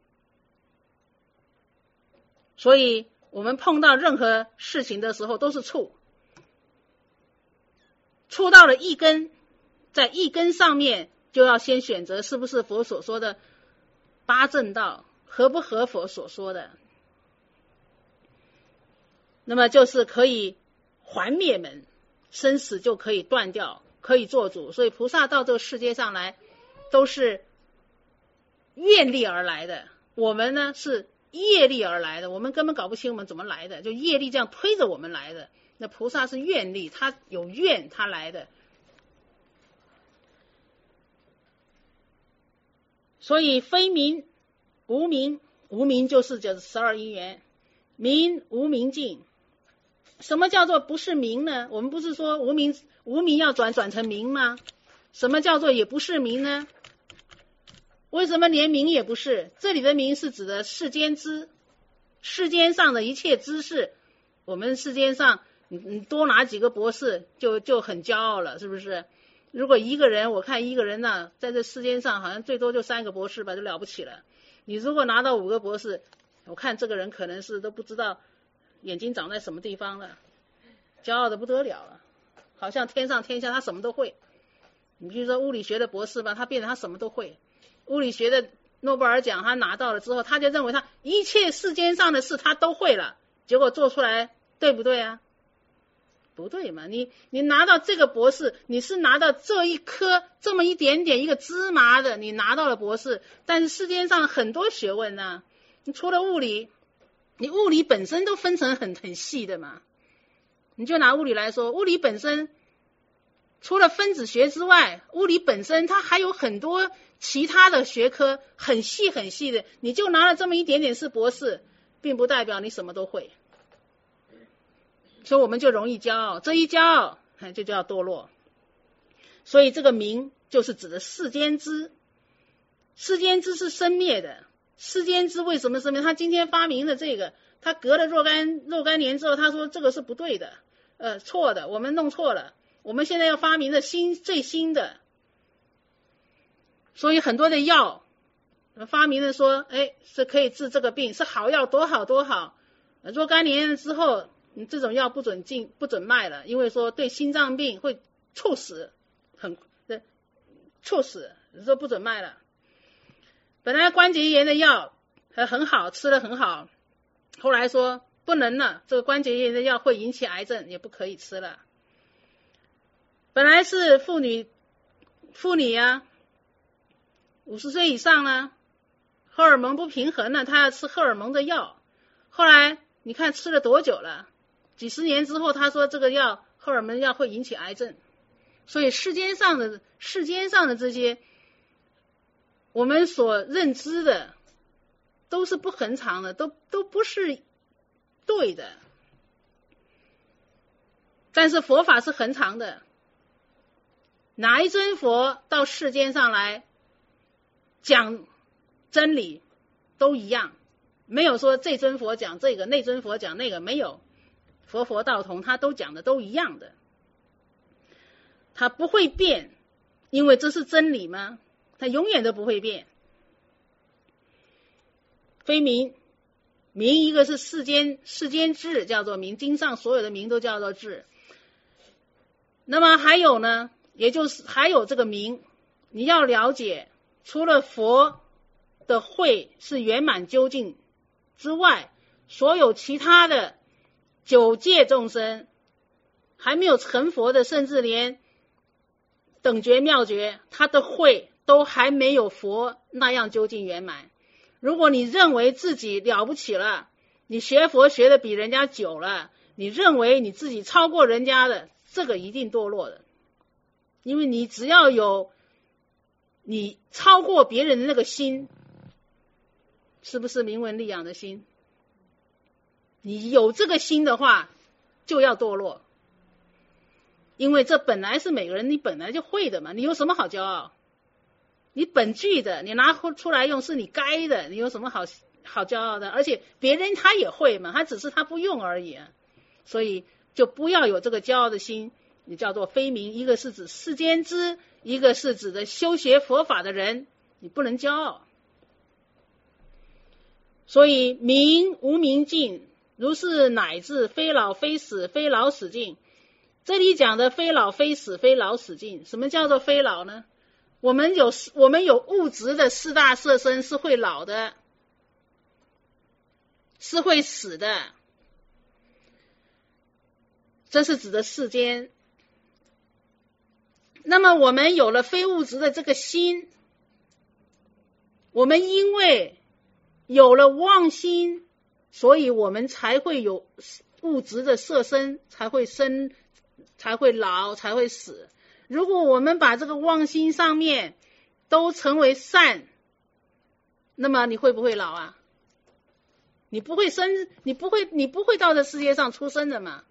所以我们碰到任何事情的时候都是触，触到了一根，在一根上面就要先选择是不是佛所说的八正道，合不合佛所说的，那么就是可以还灭门，生死就可以断掉，可以做主。所以菩萨到这个世界上来都是愿力而来的，我们呢是业力而来的，我们根本搞不清我们怎么来的，就业力这样推着我们来的。那菩萨是愿力，他有愿他来的。所以非明无明，无明就是这十二因缘，明无明尽。什么叫做不是明呢？我们不是说无明无明要转转成明吗？什么叫做也不是明呢？为什么连明也不是？这里的明是指的世间知，世间上的一切知识。我们世间上你你多拿几个博士就就很骄傲了，是不是？如果一个人，我看一个人呢，在这世间上好像最多就三个博士吧，就了不起了。你如果拿到五个博士，我看这个人可能是都不知道眼睛长在什么地方了，骄傲的不得了了，好像天上天下他什么都会。你比如说物理学的博士吧，他变得他什么都会。物理学的诺贝尔奖他拿到了之后，他就认为他一切世间上的事他都会了，结果做出来对不对啊？不对嘛，你你拿到这个博士，你是拿到这一颗这么一点点一个芝麻的，你拿到了博士，但是世界上很多学问呢、啊，你除了物理，你物理本身都分成很很细的嘛。你就拿物理来说，物理本身除了分子学之外，物理本身它还有很多其他的学科，很细很细的，你就拿了这么一点点是博士，并不代表你什么都会。所以我们就容易骄傲，这一骄傲就叫堕落。所以这个明就是指的世间知，世间知是生灭的。世间知为什么生灭？他今天发明的这个，他隔了若干若干年之后，他说这个是不对的，呃，错的，我们弄错了，我们现在要发明的新最新的。所以很多的药发明的说，哎，是可以治这个病，是好药，多好多好。若干年之后，你这种药不准进不准卖了，因为说对心脏病会猝死，很猝死，说不准卖了。本来关节炎的药还很好，吃得很好，后来说不能了，这个关节炎的药会引起癌症，也不可以吃了。本来是妇女妇女啊，五十岁以上呢，荷尔蒙不平衡了，她要吃荷尔蒙的药，后来你看吃了多久了？几十年之后，他说这个药荷尔蒙药会引起癌症。所以世间上的世间上的这些我们所认知的都是不恒常的，都都不是对的。但是佛法是恒常的，哪一尊佛到世间上来讲真理都一样，没有说这尊佛讲这个，那尊佛讲那个，没有。佛佛道同，他都讲的都一样的，他不会变，因为这是真理吗？他永远都不会变。非明，明一个是世间世间智，叫做明，经上所有的明都叫做智。那么还有呢，也就是还有这个明，你要了解，除了佛的慧是圆满究竟之外，所有其他的九界众生还没有成佛的，甚至连等觉妙觉他的慧都还没有佛那样究竟圆满。如果你认为自己了不起了，你学佛学的比人家久了，你认为你自己超过人家的，这个一定堕落的。因为你只要有你超过别人的那个心，是不是明文利养的心？你有这个心的话，就要堕落，因为这本来是每个人你本来就会的嘛，你有什么好骄傲？你本具的，你拿出来用是你该的，你有什么好好骄傲的？而且别人他也会嘛，他只是他不用而已啊。所以就不要有这个骄傲的心，你叫做非明，一个是指世间知，一个是指的修学佛法的人，你不能骄傲。所以明无明尽，如是乃至非老非死非老死尽。这里讲的非老非死非老死尽，什么叫做非老呢？我们有我们有物质的四大色身是会老的，是会死的，这是指的世间。那么我们有了非物质的这个心， 我们因为有了妄心，所以我们才会有物质的色身，才会生，才会老，才会死。如果我们把这个妄心上面都成为善，那么你会不会老啊？你不会生，你不会，你不会到这世界上出生的嘛。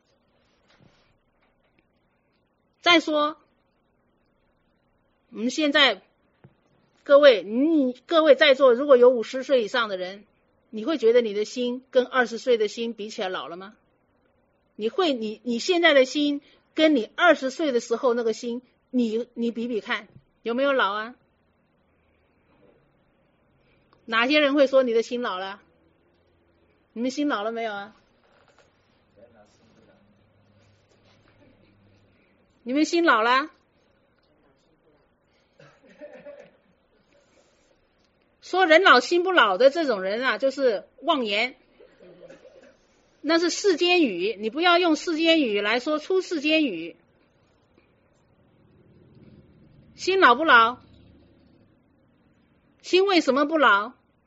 再说，我们现在各位，你各位在座如果有五十岁以上的人，你会觉得你的心跟二十岁的心比起来老了吗？你会，你你现在的心跟你二十岁的时候那个心，你你比比看，有没有老啊？哪些人会说你的心老了？你们心老了没有啊？你们心老了？说人老心不老的这种人啊，就是妄言，那是世间语，你不要用世间语来说出世间语。心老不老？心为什么不老？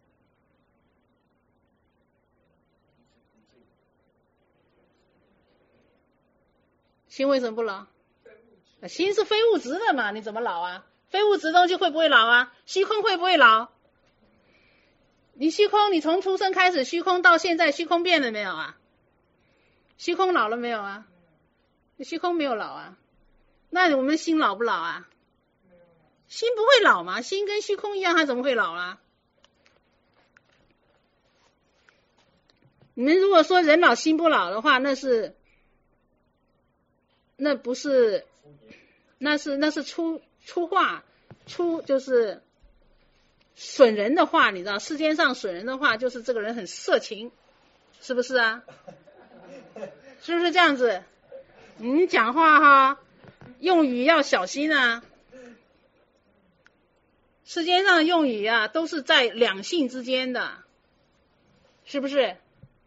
心为什么不老？心是非物质的嘛，你怎么老啊？非物质东西会不会老啊？虚空会不会老？你虚空，你从出生开始虚空到现在，虚空变了没有啊？虚空老了没有啊？虚空没有老啊。那我们心老不老啊？心不会老嘛，心跟虚空一样，它怎么会老啊？你们如果说人老心不老的话，那是那不是那是那是粗粗话，粗就是损人的话，你知道世间上损人的话就是这个人很色情，是不是啊？是不是这样子？你讲话哈用语要小心啊。世间上的用语啊都是在两性之间的，是不是？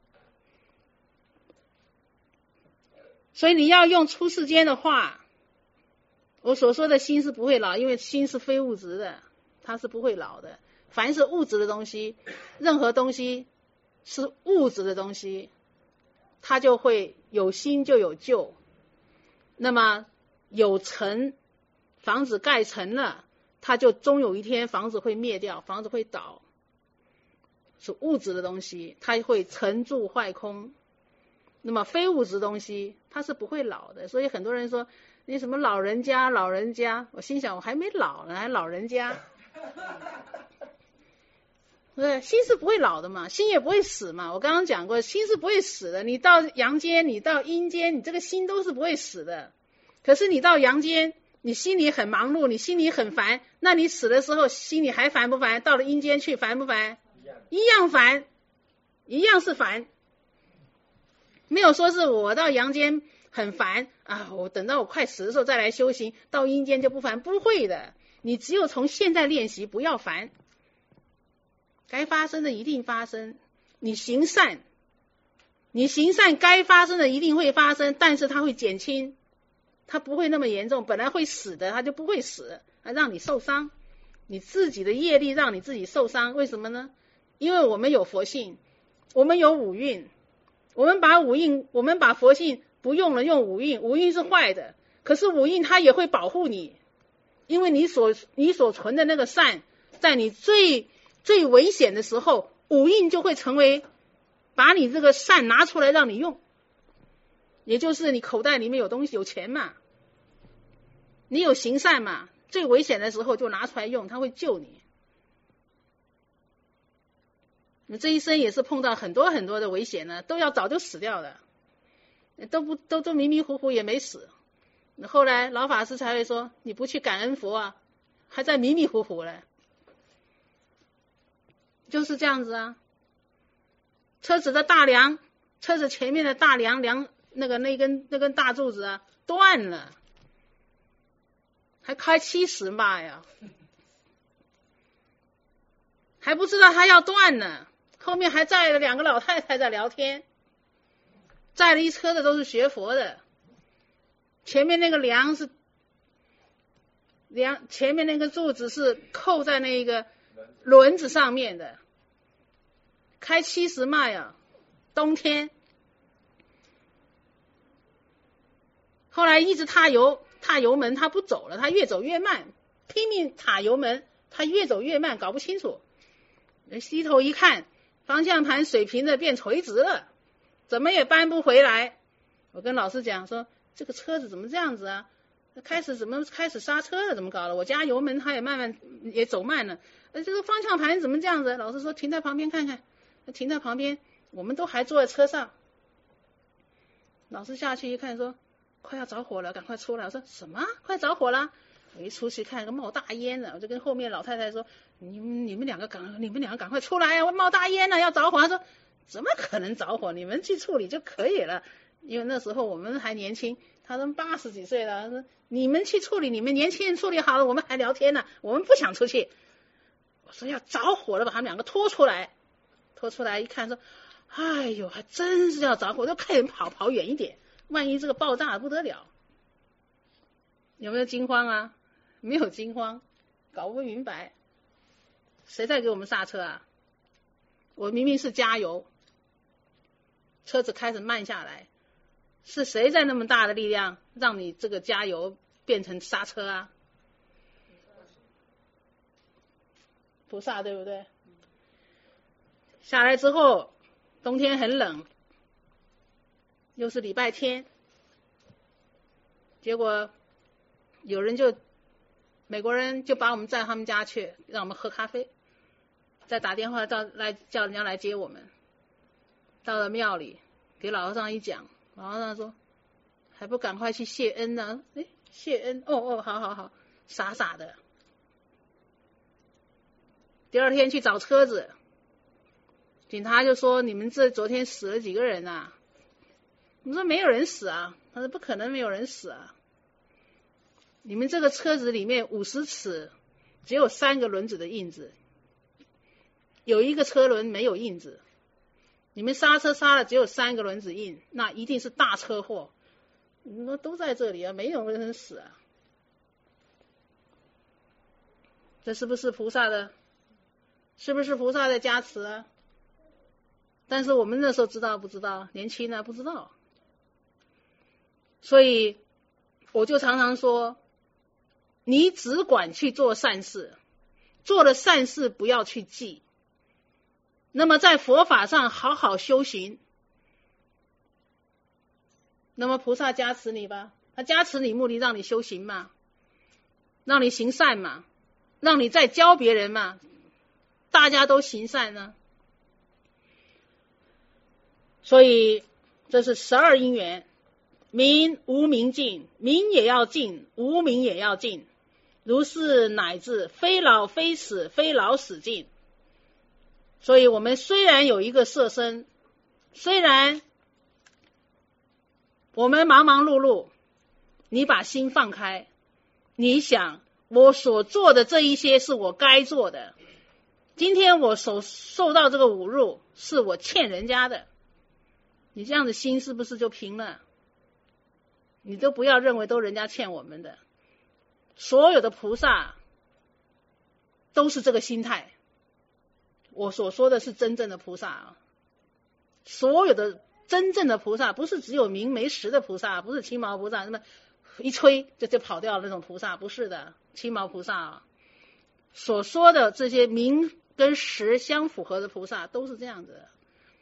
所以你要用出世间的话，我所说的心是不会老，因为心是非物质的，它是不会老的。凡是物质的东西，任何东西是物质的东西，它就会有新就有旧。那么有成，房子盖成了，它就终有一天房子会灭掉，房子会倒，是物质的东西，它会成住坏空。那么非物质东西它是不会老的，所以很多人说你什么老人家老人家，我心想我还没老呢还老人家。对，心是不会老的嘛，心也不会死嘛，我刚刚讲过心是不会死的，你到阳间你到阴间你这个心都是不会死的。可是你到阳间你心里很忙碌，你心里很烦，那你死的时候心里还烦不烦？到了阴间去烦不烦？一样烦，一样是烦。没有说是我到阳间很烦啊，我等到我快死的时候再来修行，到阴间就不烦，不会的。你只有从现在练习，不要烦，该发生的一定发生。你行善，你行善该发生的一定会发生，但是它会减轻，它不会那么严重。本来会死的，它就不会死，还让你受伤。你自己的业力让你自己受伤，为什么呢？因为我们有佛性，我们有五蕴。我们把五蕴，我们把佛性不用了，用五蕴，五蕴是坏的，可是五蕴它也会保护你，因为你所你所存的那个善，在你最最危险的时候，五蕴就会成为把你这个善拿出来让你用，也就是你口袋里面有东西有钱嘛，你有行善嘛，最危险的时候就拿出来用，它会救你。你这一生也是碰到很多很多的危险呢，都要早就死掉了，都不都都迷迷糊糊也没死。后来老法师才会说，你不去感恩佛啊，还在迷迷糊糊了，就是这样子啊。车子的大梁，车子前面的大梁梁那个那根那根大柱子啊断了，还开七十迈呀，还不知道他要断呢。后面还载了两个老太太在聊天，载了一车的都是学佛的。前面那个梁是梁，前面那个柱子是扣在那个轮子上面的，开七十迈啊，冬天。后来一直踏油踏油门，他不走了，他越走越慢，拼命踏油门，他越走越慢，搞不清楚。低头一看，方向盘水平的变垂直了，怎么也搬不回来。我跟老师讲说，这个车子怎么这样子啊？开始怎么开始刹车了？怎么搞了？我加油门，它也慢慢也走慢了。呃，这个方向盘怎么这样子？老师说停在旁边看看，停在旁边，我们都还坐在车上。老师下去一看说，快要着火了，赶快出来。我说什么？快着火了？我一出去看个冒大烟了，我就跟后面老太太说，你们你们两个赶你们两个赶快出来啊！我冒大烟了，要着火。她说怎么可能着火？你们去处理就可以了。因为那时候我们还年轻，他们八十几岁了，说你们去处理，你们年轻人处理好了，我们还聊天呢，我们不想出去。我说要着火了，把他们两个拖出来，拖出来一看说，哎呦，还真是要着火，就快点跑，跑远一点，万一这个爆炸不得了。有没有惊慌啊？没有惊慌，搞不明白，谁在给我们刹车啊？我明明是加油，车子开始慢下来。是谁在那么大的力量让你这个加油变成刹车啊？菩萨，对不对？下来之后，冬天很冷，又是礼拜天，结果有人就美国人就把我们载他们家去，让我们喝咖啡，再打电话到来叫人家来接我们，到了庙里给老和尚一讲。然后他说还不赶快去谢恩呢、啊？哎，谢恩，哦哦，好好好，傻傻的。第二天去找车子，警察就说你们这昨天死了几个人啊？我们说没有人死啊。他说不可能没有人死啊，你们这个车子里面五十尺只有三个轮子的印子，有一个车轮没有印子。你们刹车刹了只有三个轮子印，那一定是大车祸。你说都在这里啊，没有人死啊。这是不是菩萨的？是不是菩萨的加持啊？但是我们那时候知道不知道？年轻呢不知道。所以我就常常说，你只管去做善事，做了善事不要去记。那么在佛法上好好修行，那么菩萨加持你吧，他加持你目的让你修行嘛，让你行善嘛，让你再教别人嘛，大家都行善呢。所以这是十二因缘，明无明尽，明也要尽，无明也要尽，如是乃至非老非死，非老死尽。所以我们虽然有一个色身，虽然我们忙忙碌碌，你把心放开，你想我所做的这一些是我该做的，今天我所受到这个侮辱是我欠人家的，你这样的心是不是就平了？你都不要认为都人家欠我们的，所有的菩萨都是这个心态。我所说的是真正的菩萨啊，所有的真正的菩萨，不是只有明没实的菩萨，不是青毛菩萨，那么一吹就就跑掉了那种菩萨，不是的，青毛菩萨啊，所说的这些明跟实相符合的菩萨都是这样子的。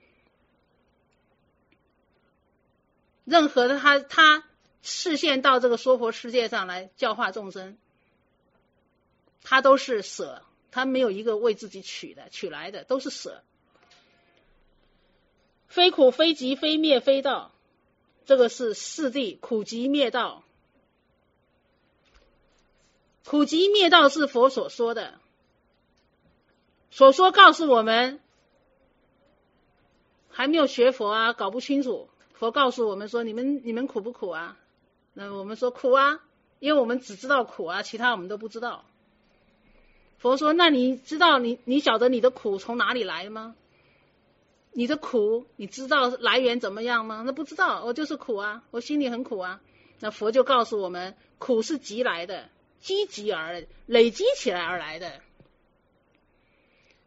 任何的他他视线到这个娑婆世界上来教化众生，他都是舍。他没有一个为自己取的取来的，都是舍。非苦非集非灭非道，这个是四谛，苦集灭道。苦集灭道是佛所说的，所说告诉我们还没有学佛啊，搞不清楚。佛告诉我们说，你们你们苦不苦啊？那我们说苦啊，因为我们只知道苦啊，其他我们都不知道。佛说，那你知道你你晓得你的苦从哪里来吗？你的苦你知道来源怎么样吗？那不知道，我就是苦啊，我心里很苦啊。那佛就告诉我们，苦是集来的，积集而累积起来而来的。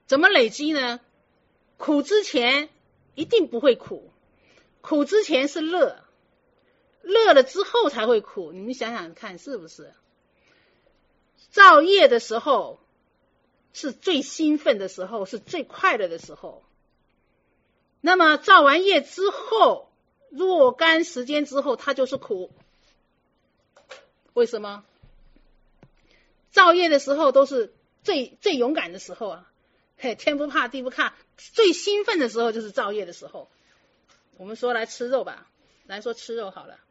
怎么累积呢？苦之前一定不会苦，苦之前是乐，乐了之后才会苦。你们想想看是不是？造业的时候是最兴奋的时候，是最快乐的时候。那么造完业之后，若干时间之后，它就是苦。为什么？造业的时候都是最最勇敢的时候啊，嘿，天不怕地不怕，最兴奋的时候就是造业的时候。我们说来吃肉吧，来说吃肉好了。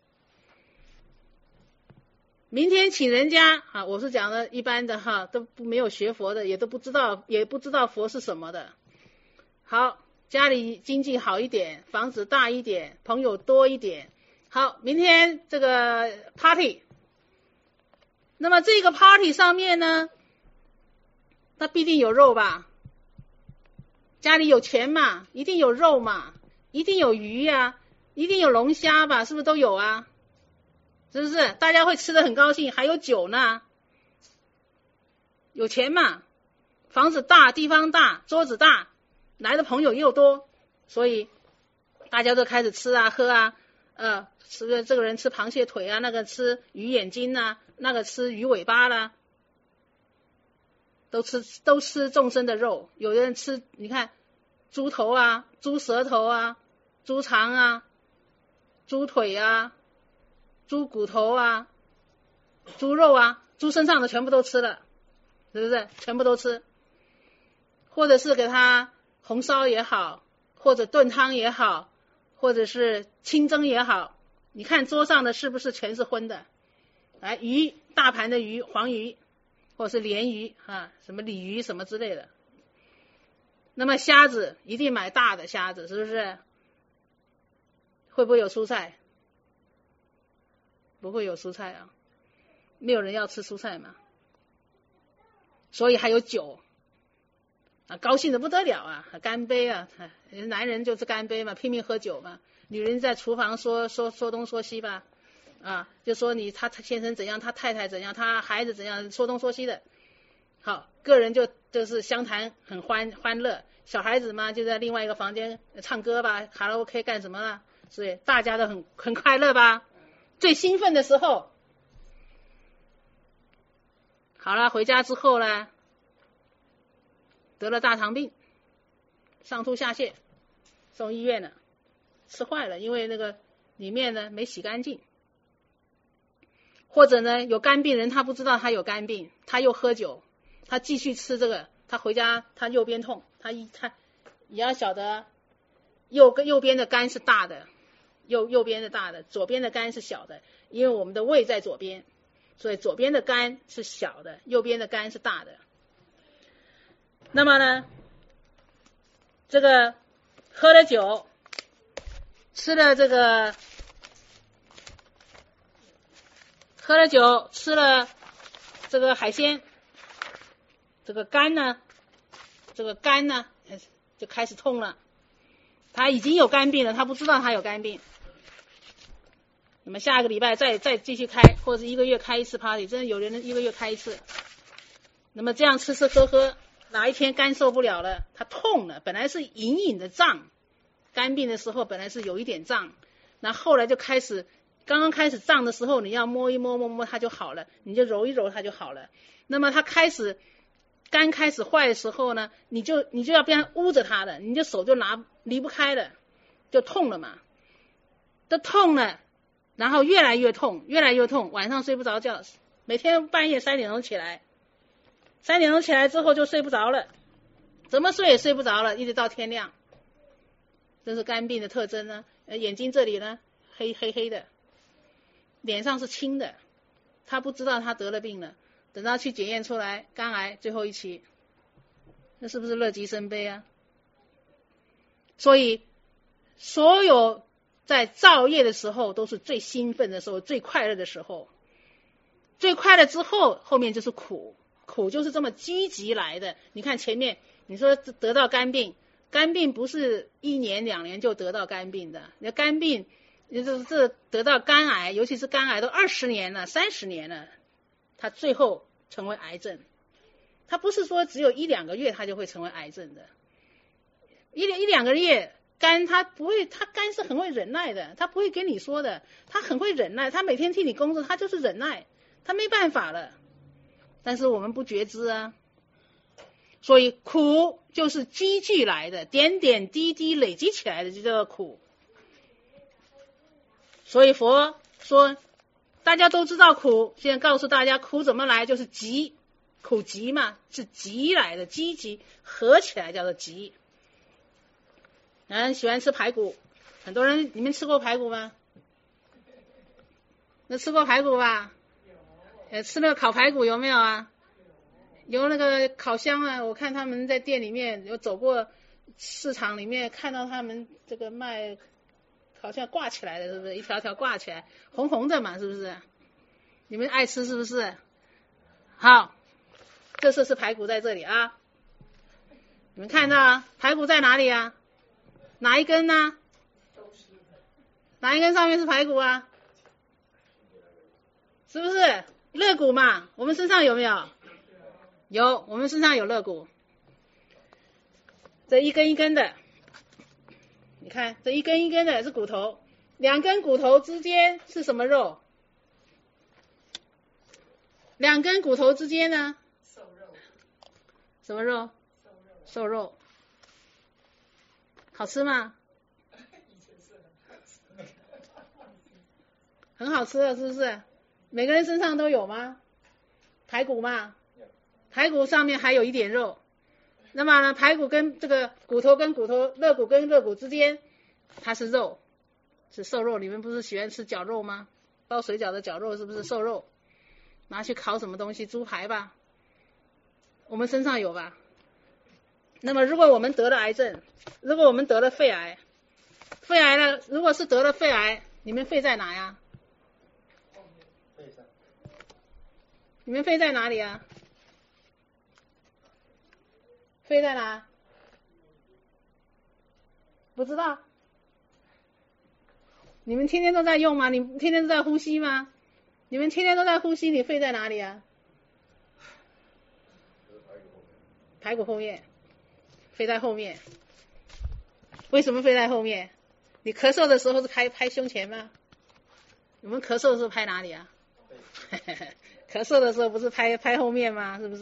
明天请人家啊，我是讲的一般的哈，都没有学佛的，也都不知道，也不知道佛是什么的。好，家里经济好一点，房子大一点，朋友多一点。好，明天这个 party。那么这个 party 上面呢，那必定有肉吧？家里有钱嘛，一定有肉嘛，一定有鱼呀、啊，一定有龙虾吧？是不是都有啊？是不是？大家会吃得很高兴，还有酒呢。有钱嘛，房子大，地方大，桌子大，来的朋友又多，所以大家都开始吃啊喝啊，呃，吃这个人吃螃蟹腿啊，那个吃鱼眼睛啊，那个吃鱼尾巴啦，都吃都吃众生的肉。有的人吃，你看猪头啊，猪舌头啊，猪肠啊，猪腿啊，猪骨头啊，猪肉啊，猪身上的全部都吃了，是不是？全部都吃。或者是给他红烧也好，或者炖汤也好，或者是清蒸也好，你看桌上的是不是全是荤的？哎，鱼，大盘的鱼，黄鱼，或者是鲢鱼啊，什么鲤鱼什么之类的。那么虾子一定买大的虾子，是不是？会不会有蔬菜？不会有蔬菜啊，没有人要吃蔬菜嘛。所以还有酒啊，高兴的不得了啊，干杯啊！男人就是干杯嘛，拼命喝酒嘛。女人在厨房说说说东说西吧，啊，就说你他他先生怎样，他太太怎样，他孩子怎样，说东说西的。好，个人就就是相谈很欢欢乐，小孩子嘛就在另外一个房间唱歌吧，卡拉 OK 干什么了？所以大家都很很快乐吧。最兴奋的时候，好了，回家之后呢，得了大肠病，上吐下泻，送医院了，吃坏了，因为那个里面呢没洗干净。或者呢，有肝病人他不知道他有肝病，他又喝酒，他继续吃这个，他回家他右边痛，他一他也要晓得右右边的肝是大的。右右边的大的，左边的肝是小的，因为我们的胃在左边，所以左边的肝是小的，右边的肝是大的。那么呢，这个喝了酒，吃了这个，喝了酒，吃了这个海鲜，这个肝呢，这个肝呢就开始痛了。他已经有肝病了，他不知道他有肝病。那么下个礼拜再再继续开，或者一个月开一次 party， 真的有人一个月开一次。那么这样吃吃喝喝，哪一天肝受不了了，他痛了，本来是隐隐的胀，肝病的时候本来是有一点胀，那后来就开始，刚刚开始胀的时候，你要摸一摸摸摸它就好了，你就揉一揉它就好了。那么它开始肝开始坏的时候呢，你就你就要边捂着它了，你就手就拿离不开了，就痛了嘛，都痛了。然后越来越痛，越来越痛，晚上睡不着觉，每天半夜三点钟起来，三点钟起来之后就睡不着了，怎么睡也睡不着了，一直到天亮。这是肝病的特征呢。眼睛这里呢黑黑黑的，脸上是青的，他不知道他得了病了，等到去检验出来肝癌最后一期，那是不是乐极生悲啊？所以所有在造业的时候都是最兴奋的时候，最快乐的时候，最快乐之后后面就是苦，苦就是这么积极来的。你看前面你说得到肝病，肝病不是一年两年就得到肝病的，那肝病这这得到肝癌，尤其是肝癌都二十年了三十年了，它最后成为癌症。 它不是说只有一两个月它就会成为癌症的，一一两个月肝它不会，它肝是很会忍耐的，它不会跟你说的，它很会忍耐，它每天替你工作，它就是忍耐，它没办法了。但是我们不觉知啊，所以苦就是积聚来的，点点滴滴累积起来的就叫做苦。所以佛说大家都知道苦，现在告诉大家苦怎么来，就是集，苦集嘛，是集来的，积集合起来叫做集。嗯，喜欢吃排骨，很多人，你们吃过排骨吗？那吃过排骨吧？呃，吃那个烤排骨有没有啊？有那个烤箱啊，我看他们在店里面有走过市场里面，看到他们这个卖，好像挂起来的，是不是一条条挂起来，红红的嘛，是不是？你们爱吃是不是？好，这次是排骨在这里啊，你们看到啊，排骨在哪里啊？哪一根呢？哪一根上面是排骨啊？是不是肋骨嘛？我们身上有没有？有，我们身上有肋骨。这一根一根的，你看这一根一根的是骨头，两根骨头之间是什么肉？两根骨头之间呢？瘦肉。什么肉？瘦肉。好吃吗？很好吃的，是不是？每个人身上都有吗？排骨嘛，排骨上面还有一点肉。那么呢，排骨跟这个骨头跟骨头，肋骨跟肋骨之间，它是肉，是瘦肉。你们不是喜欢吃绞肉吗？包水饺的绞肉是不是瘦肉？拿去烤什么东西？猪排吧。我们身上有吧？那么如果我们得了癌症，如果我们得了肺癌，肺癌了，如果是得了肺癌，你们肺在哪呀？你们肺在哪里啊？肺在哪？不知道。你们天天都在用吗？你们天天都在呼吸吗？你们天天都在呼吸，你肺在哪里啊？排骨后面。肺在后面。为什么肺在后面？你咳嗽的时候是拍拍胸前吗？你们咳嗽的时候拍哪里啊？咳嗽的时候不是拍拍后面吗？是不是？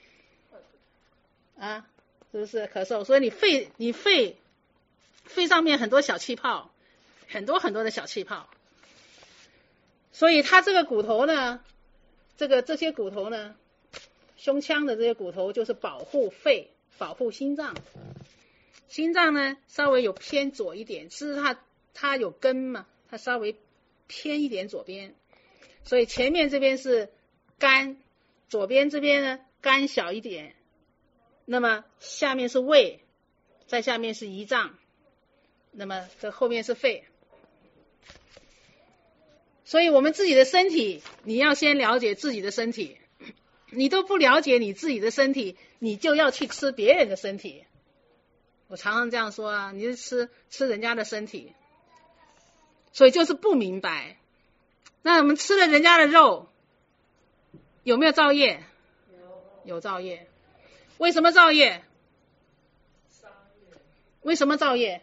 啊，是不是咳嗽？所以你肺你肺肺上面很多小气泡，很多很多的小气泡。所以它这个骨头呢，这个这些骨头呢，胸腔的这些骨头就是保护肺、保护心脏。心脏呢稍微有偏左一点，其实它它有根嘛，它稍微偏一点左边。所以前面这边是肝，左边这边呢肝小一点，那么下面是胃，在下面是胰脏，那么这后面是肺。所以我们自己的身体，你要先了解自己的身体，你都不了解你自己的身体，你就要去吃别人的身体。我常常这样说啊，你是吃吃人家的身体，所以就是不明白。那我们吃了人家的肉，有没有造业？有，有造业。为什么造业？为什么造业？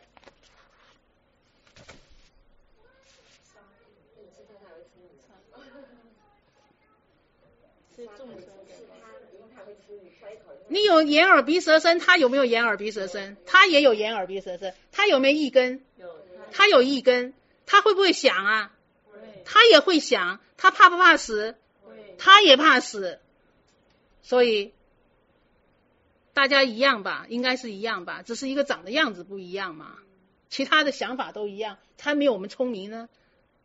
你有眼耳鼻舌身，他有没有眼耳鼻舌身？他也有眼耳鼻舌身。他有没有意根？有。他有意根，他会不会想啊？他也会想，他怕不怕死？他也怕死。所以大家一样吧，应该是一样吧，只是一个长的样子不一样嘛，其他的想法都一样，他没有我们聪明呢，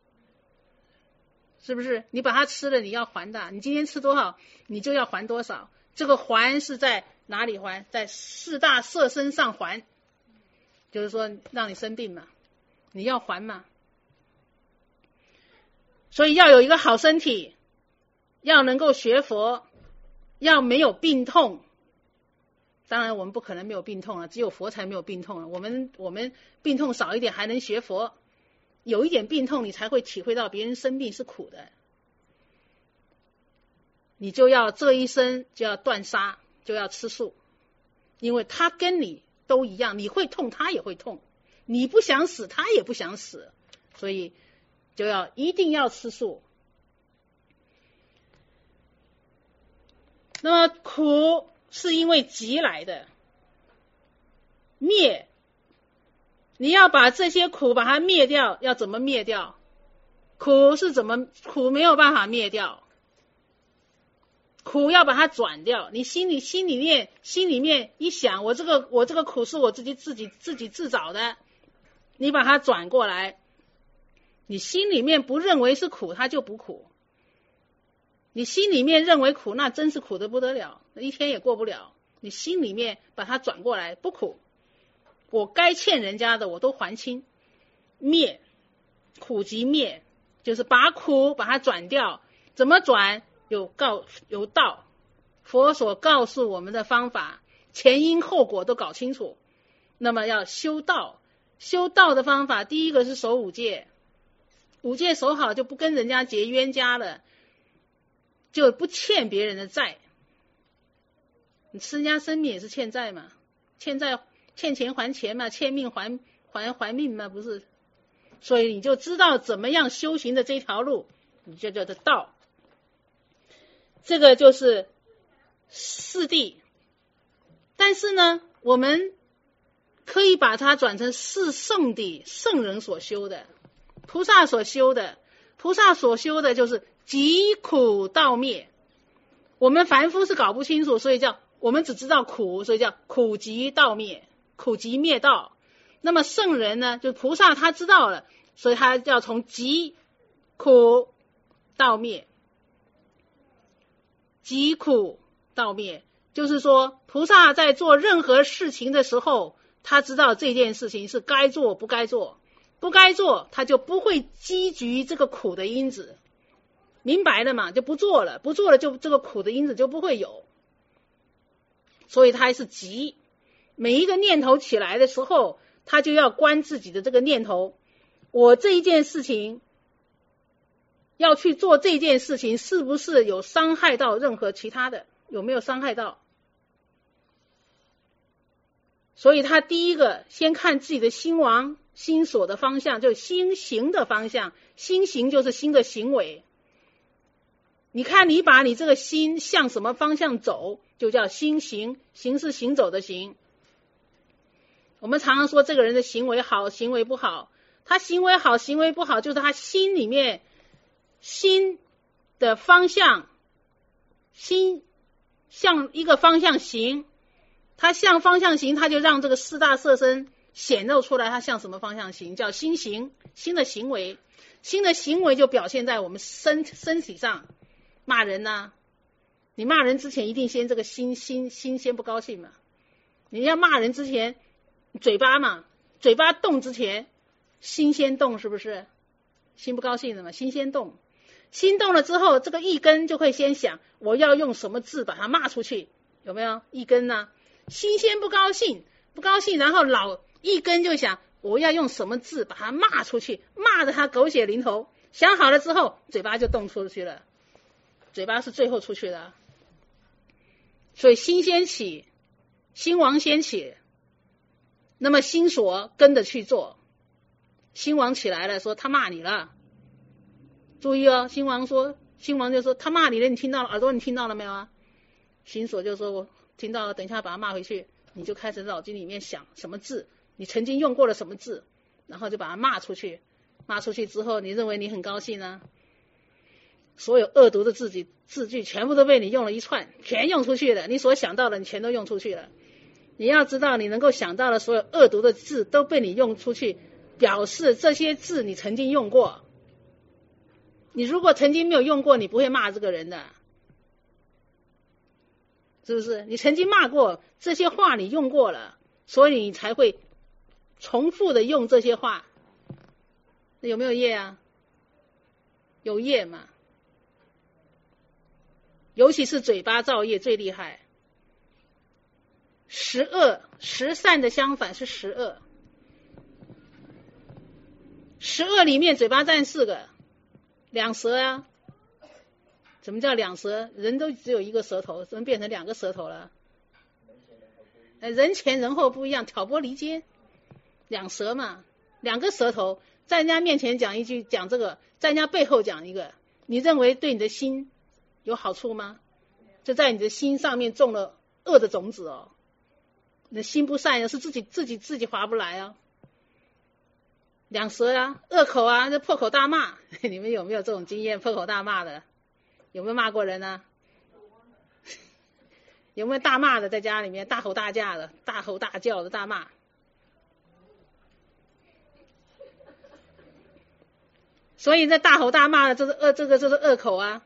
是不是？你把它吃了，你要还的，你今天吃多少，你就要还多少。这个还是在哪里还？在四大色身上还，就是说让你生病嘛，你要还嘛。所以要有一个好身体，要能够学佛，要没有病痛。当然我们不可能没有病痛了，只有佛才没有病痛了。我们我们病痛少一点还能学佛，有一点病痛你才会体会到别人生病是苦的。你就要这一生就要断杀， 就要吃素，因为他跟你都一样，你会痛他也会痛，你不想死他也不想死，所以就要一定要吃素。那么苦是因为集来的，灭，你要把这些苦把它灭掉，要怎么灭掉？苦是怎么苦没有办法灭掉，苦要把它转掉。你心里心里面心里面一想，我这个我这个苦是我自己自己自己自找的，你把它转过来，你心里面不认为是苦，它就不苦。你心里面认为苦，那真是苦得不得了，一天也过不了。你心里面把它转过来，不苦，我该欠人家的我都还清。灭，苦即灭，就是把苦把它转掉。怎么转？有告有道，佛所告诉我们的方法，前因后果都搞清楚。那么要修道，修道的方法，第一个是守五戒，五戒守好就不跟人家结冤家了，就不欠别人的债。你吃人家生命也是欠债嘛，欠债欠钱还钱嘛，欠命还还还命嘛，不是？所以你就知道怎么样修行的这条路，你就叫做道。这个就是四谛，但是呢，我们可以把它转成四圣谛，圣人所修的，菩萨所修的，菩萨所修的就是集苦道灭。我们凡夫是搞不清楚，所以叫我们只知道苦，所以叫苦集道灭，苦集灭道。那么圣人呢，就菩萨他知道了，所以他要从集苦道灭，集苦道灭，就是说菩萨在做任何事情的时候，他知道这件事情是该做不该做，不该做他就不会积聚这个苦的因子，明白了嘛？就不做了，不做了就这个苦的因子就不会有。所以他还是急，每一个念头起来的时候，他就要观自己的这个念头，我这一件事情要去做，这件事情是不是有伤害到任何其他的，有没有伤害到？所以他第一个先看自己的心王心所的方向，就是心行的方向，心行就是心的行为。你看你把你这个心向什么方向走，就叫心行，行是行走的行。我们常常说这个人的行为好，行为不好，他行为好，行为不好，就是他心里面心的方向，心向一个方向行，他向方向行，他就让这个四大色身显露出来，他向什么方向行，叫心行，心的行为，心的行为就表现在我们身身体上。骂人呐、啊，你骂人之前一定先这个心心心先不高兴嘛，你要骂人之前嘴巴嘛，嘴巴动之前心先动，是不是？心不高兴的嘛，心先动，心动了之后，这个一根就会先想我要用什么字把它骂出去，有没有？一根呢、啊，心先不高兴，不高兴，然后老一根就想我要用什么字把它骂出去，骂得他狗血淋头，想好了之后嘴巴就动出去了，嘴巴是最后出去的。所以心先起，心王先起，那么心所跟着去做。心王起来了，说他骂你了，注意哦，心王说，心王就说他骂你了，你听到了，耳朵你听到了没有啊？心所就说我听到了，等一下把他骂回去，你就开始脑筋里面想什么字，你曾经用过了什么字，然后就把他骂出去，骂出去之后，你认为你很高兴呢？所有恶毒的字句字句全部都被你用了一串，全用出去了，你所想到的你全都用出去了。你要知道，你能够想到的所有恶毒的字都被你用出去，表示这些字你曾经用过。你如果曾经没有用过，你不会骂这个人的，是不是？你曾经骂过这些话，你用过了，所以你才会重复的用这些话。那有没有业啊？有业嘛？尤其是嘴巴造业最厉害。十恶，十善的相反是十恶。十恶里面嘴巴占四个，两舌啊。什么叫两舌？人都只有一个舌头，怎么变成两个舌头了？ 人前人后不一样，挑拨离间，两舌嘛，两个舌头在人家面前讲一句讲这个，在人家背后讲一个，你认为对你的心有好处吗？就在你的心上面种了恶的种子哦，你的心不善是自己自己自己划不来啊。两舌啊，恶口啊，这破口大骂，你们有没有这种经验？破口大骂的，有没有骂过人呢？有没有大骂的，在家里面大吼大叫的，大吼大叫的大骂？所以这大吼大骂的，这是恶，这个就是恶口啊。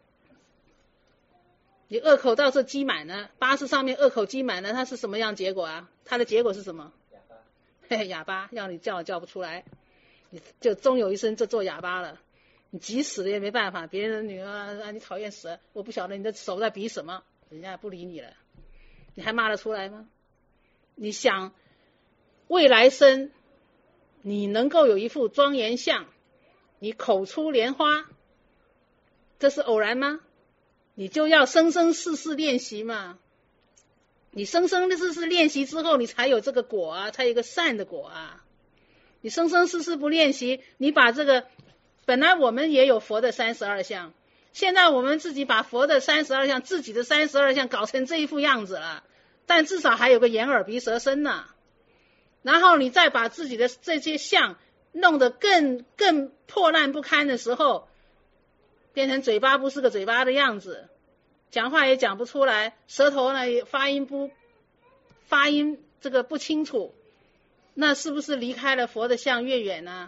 你恶口倒是积满了，巴士上面恶口积满了，它是什么样结果啊？它的结果是什么？嘿嘿，哑巴，要你叫也叫不出来，你就终有一生就做哑巴了。你急死了也没办法，别人的女儿啊，你讨厌死了，我不晓得你的手在比什么，人家也不理你了，你还骂得出来吗？你想未来生你能够有一副庄严相，你口出莲花，这是偶然吗？你就要生生世世练习嘛。你生生世世练习之后，你才有这个果啊，才有一个善的果啊。你生生世世不练习，你把这个本来我们也有佛的三十二相，现在我们自己把佛的三十二相，自己的三十二相搞成这一副样子了，但至少还有个眼耳鼻舌身呢。然后你再把自己的这些相弄得更更破烂不堪的时候，变成嘴巴不是个嘴巴的样子，讲话也讲不出来，舌头呢也发音不发音这个不清楚，那是不是离开了佛的相越远呢？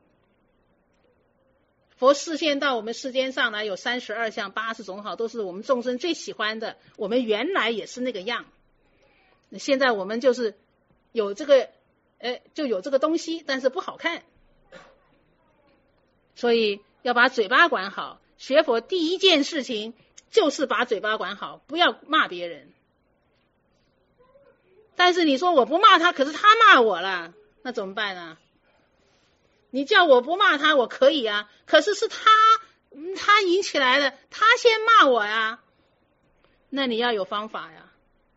佛示现到我们世间上来有三十二相八十种好，都是我们众生最喜欢的，我们原来也是那个样，现在我们就是有这个呃就有这个东西，但是不好看，所以要把嘴巴管好。学佛第一件事情就是把嘴巴管好，不要骂别人。但是你说我不骂他，可是他骂我了，那怎么办呢？你叫我不骂他，我可以啊，可是是他他引起来的，他先骂我呀，那你要有方法呀。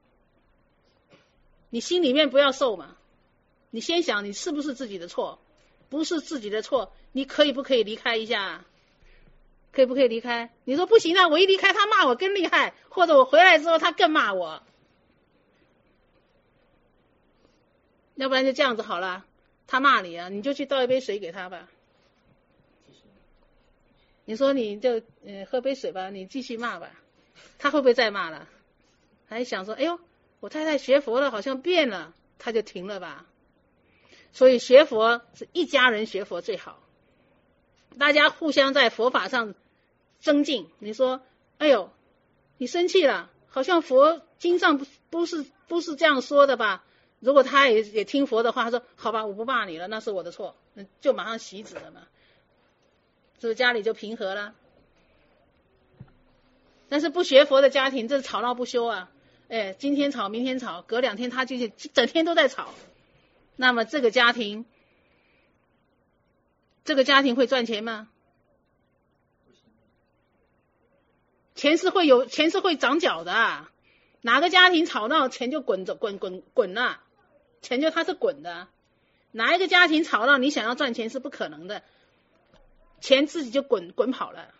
你心里面不要受嘛，你先想你是不是自己的错，不是自己的错，你可以不可以离开一下？可以不可以离开？你说不行啊，我一离开他骂我更厉害，或者我回来之后他更骂我，要不然就这样子好了，他骂你啊，你就去倒一杯水给他吧。你说你就呃喝杯水吧，你继续骂吧，他会不会再骂了？还想说哎呦我太太学佛了好像变了，他就停了吧。所以学佛是一家人学佛最好，大家互相在佛法上增进。你说哎呦你生气了，好像佛经上不不是不是这样说的吧？如果他也也听佛的话，他说好吧我不骂你了，那是我的错，就马上洗止了嘛，是不是家里就平和了？但是不学佛的家庭这是吵闹不休啊，哎，今天吵明天吵，隔两天他就整天都在吵，那么这个家庭这个家庭会赚钱吗？钱是会有钱是会长脚的啊，哪个家庭吵闹钱就滚走滚滚滚了，钱就它是滚的，哪一个家庭吵闹你想要赚钱是不可能的，钱自己就滚滚跑了。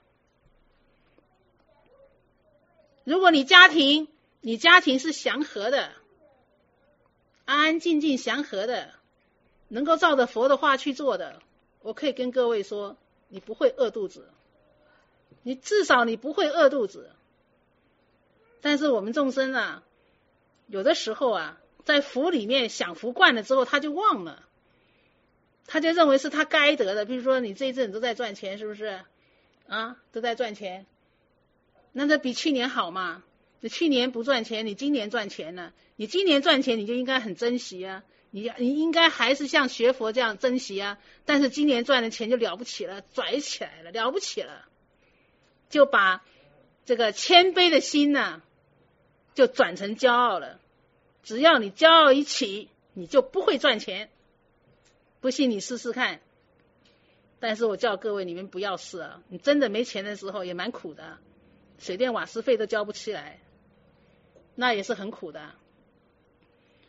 如果你家庭你家庭是祥和的，安安静静祥和的，能够照着佛的话去做的，我可以跟各位说你不会饿肚子，你至少你不会饿肚子。但是我们众生啊，有的时候啊在福里面享福惯了之后他就忘了，他就认为是他该得的。比如说你这一阵都在赚钱，是不是啊？都在赚钱，那这比去年好嘛？你去年不赚钱，你今年赚钱了，你今年赚钱你就应该很珍惜啊，你你应该还是像学佛这样珍惜啊。但是今年赚的钱就了不起了，拽起来了，了不起了，就把这个谦卑的心呢、啊、就转成骄傲了。只要你骄傲一起，你就不会赚钱，不信你试试看。但是我叫各位你们不要试啊，你真的没钱的时候也蛮苦的，水电瓦斯费都交不起来，那也是很苦的。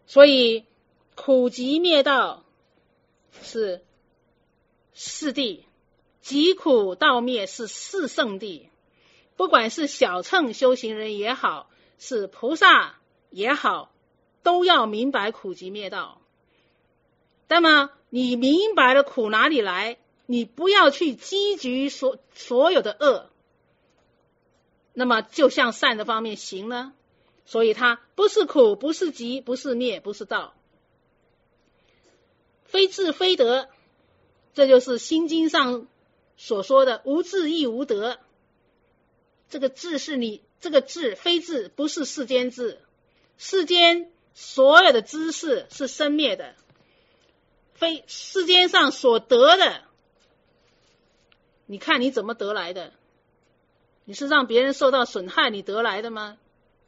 所以苦集灭道是四谛，集苦道灭是四圣谛。不管是小乘修行人也好，是菩萨也好，都要明白苦集灭道。那么你明白了苦哪里来，你不要去积聚所所有的恶，那么就向善的方面行了。所以它不是苦，不是集，不是灭，不是道，非智非德，这就是心经上所说的无智亦无德。这个智是你这个智，非智不是世间智，世间所有的知识是生灭的，非世间上所得的，你看你怎么得来的？你是让别人受到损害你得来的吗？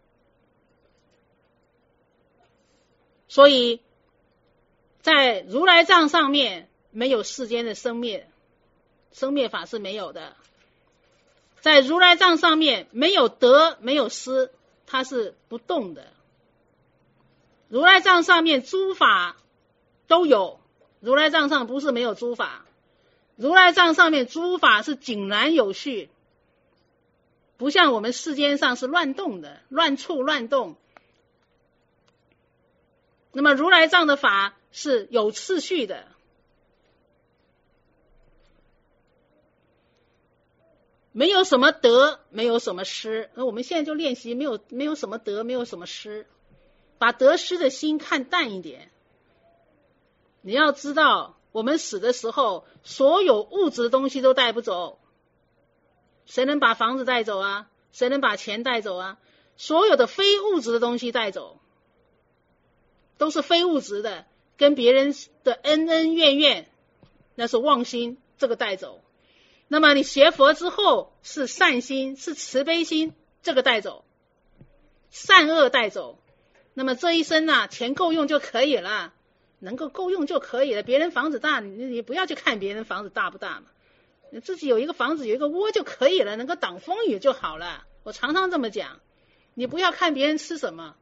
所以在如来藏上面没有世间的生灭，生灭法是没有的。在如来藏上面没有得没有失，它是不动的。如来藏上面诸法都有，如来藏上不是没有诸法，如来藏上面诸法是井然有序，不像我们世间上是乱动的，乱处乱动。那么如来藏的法是有次序的，没有什么得，没有什么失。那我们现在就练习没有没有什么得，没有什么失，把得失的心看淡一点。你要知道，我们死的时候，所有物质的东西都带不走。谁能把房子带走啊？谁能把钱带走啊？所有的非物质的东西带走，都是非物质的，跟别人的恩恩怨怨，那是妄心，这个带走。那么你学佛之后是善心，是慈悲心，这个带走，善恶带走。那么这一生啊，钱够用就可以了，能够够用就可以了。别人房子大，你你不要去看别人房子大不大嘛，你自己有一个房子，有一个窝就可以了，能够挡风雨就好了。我常常这么讲，你不要看别人吃什么，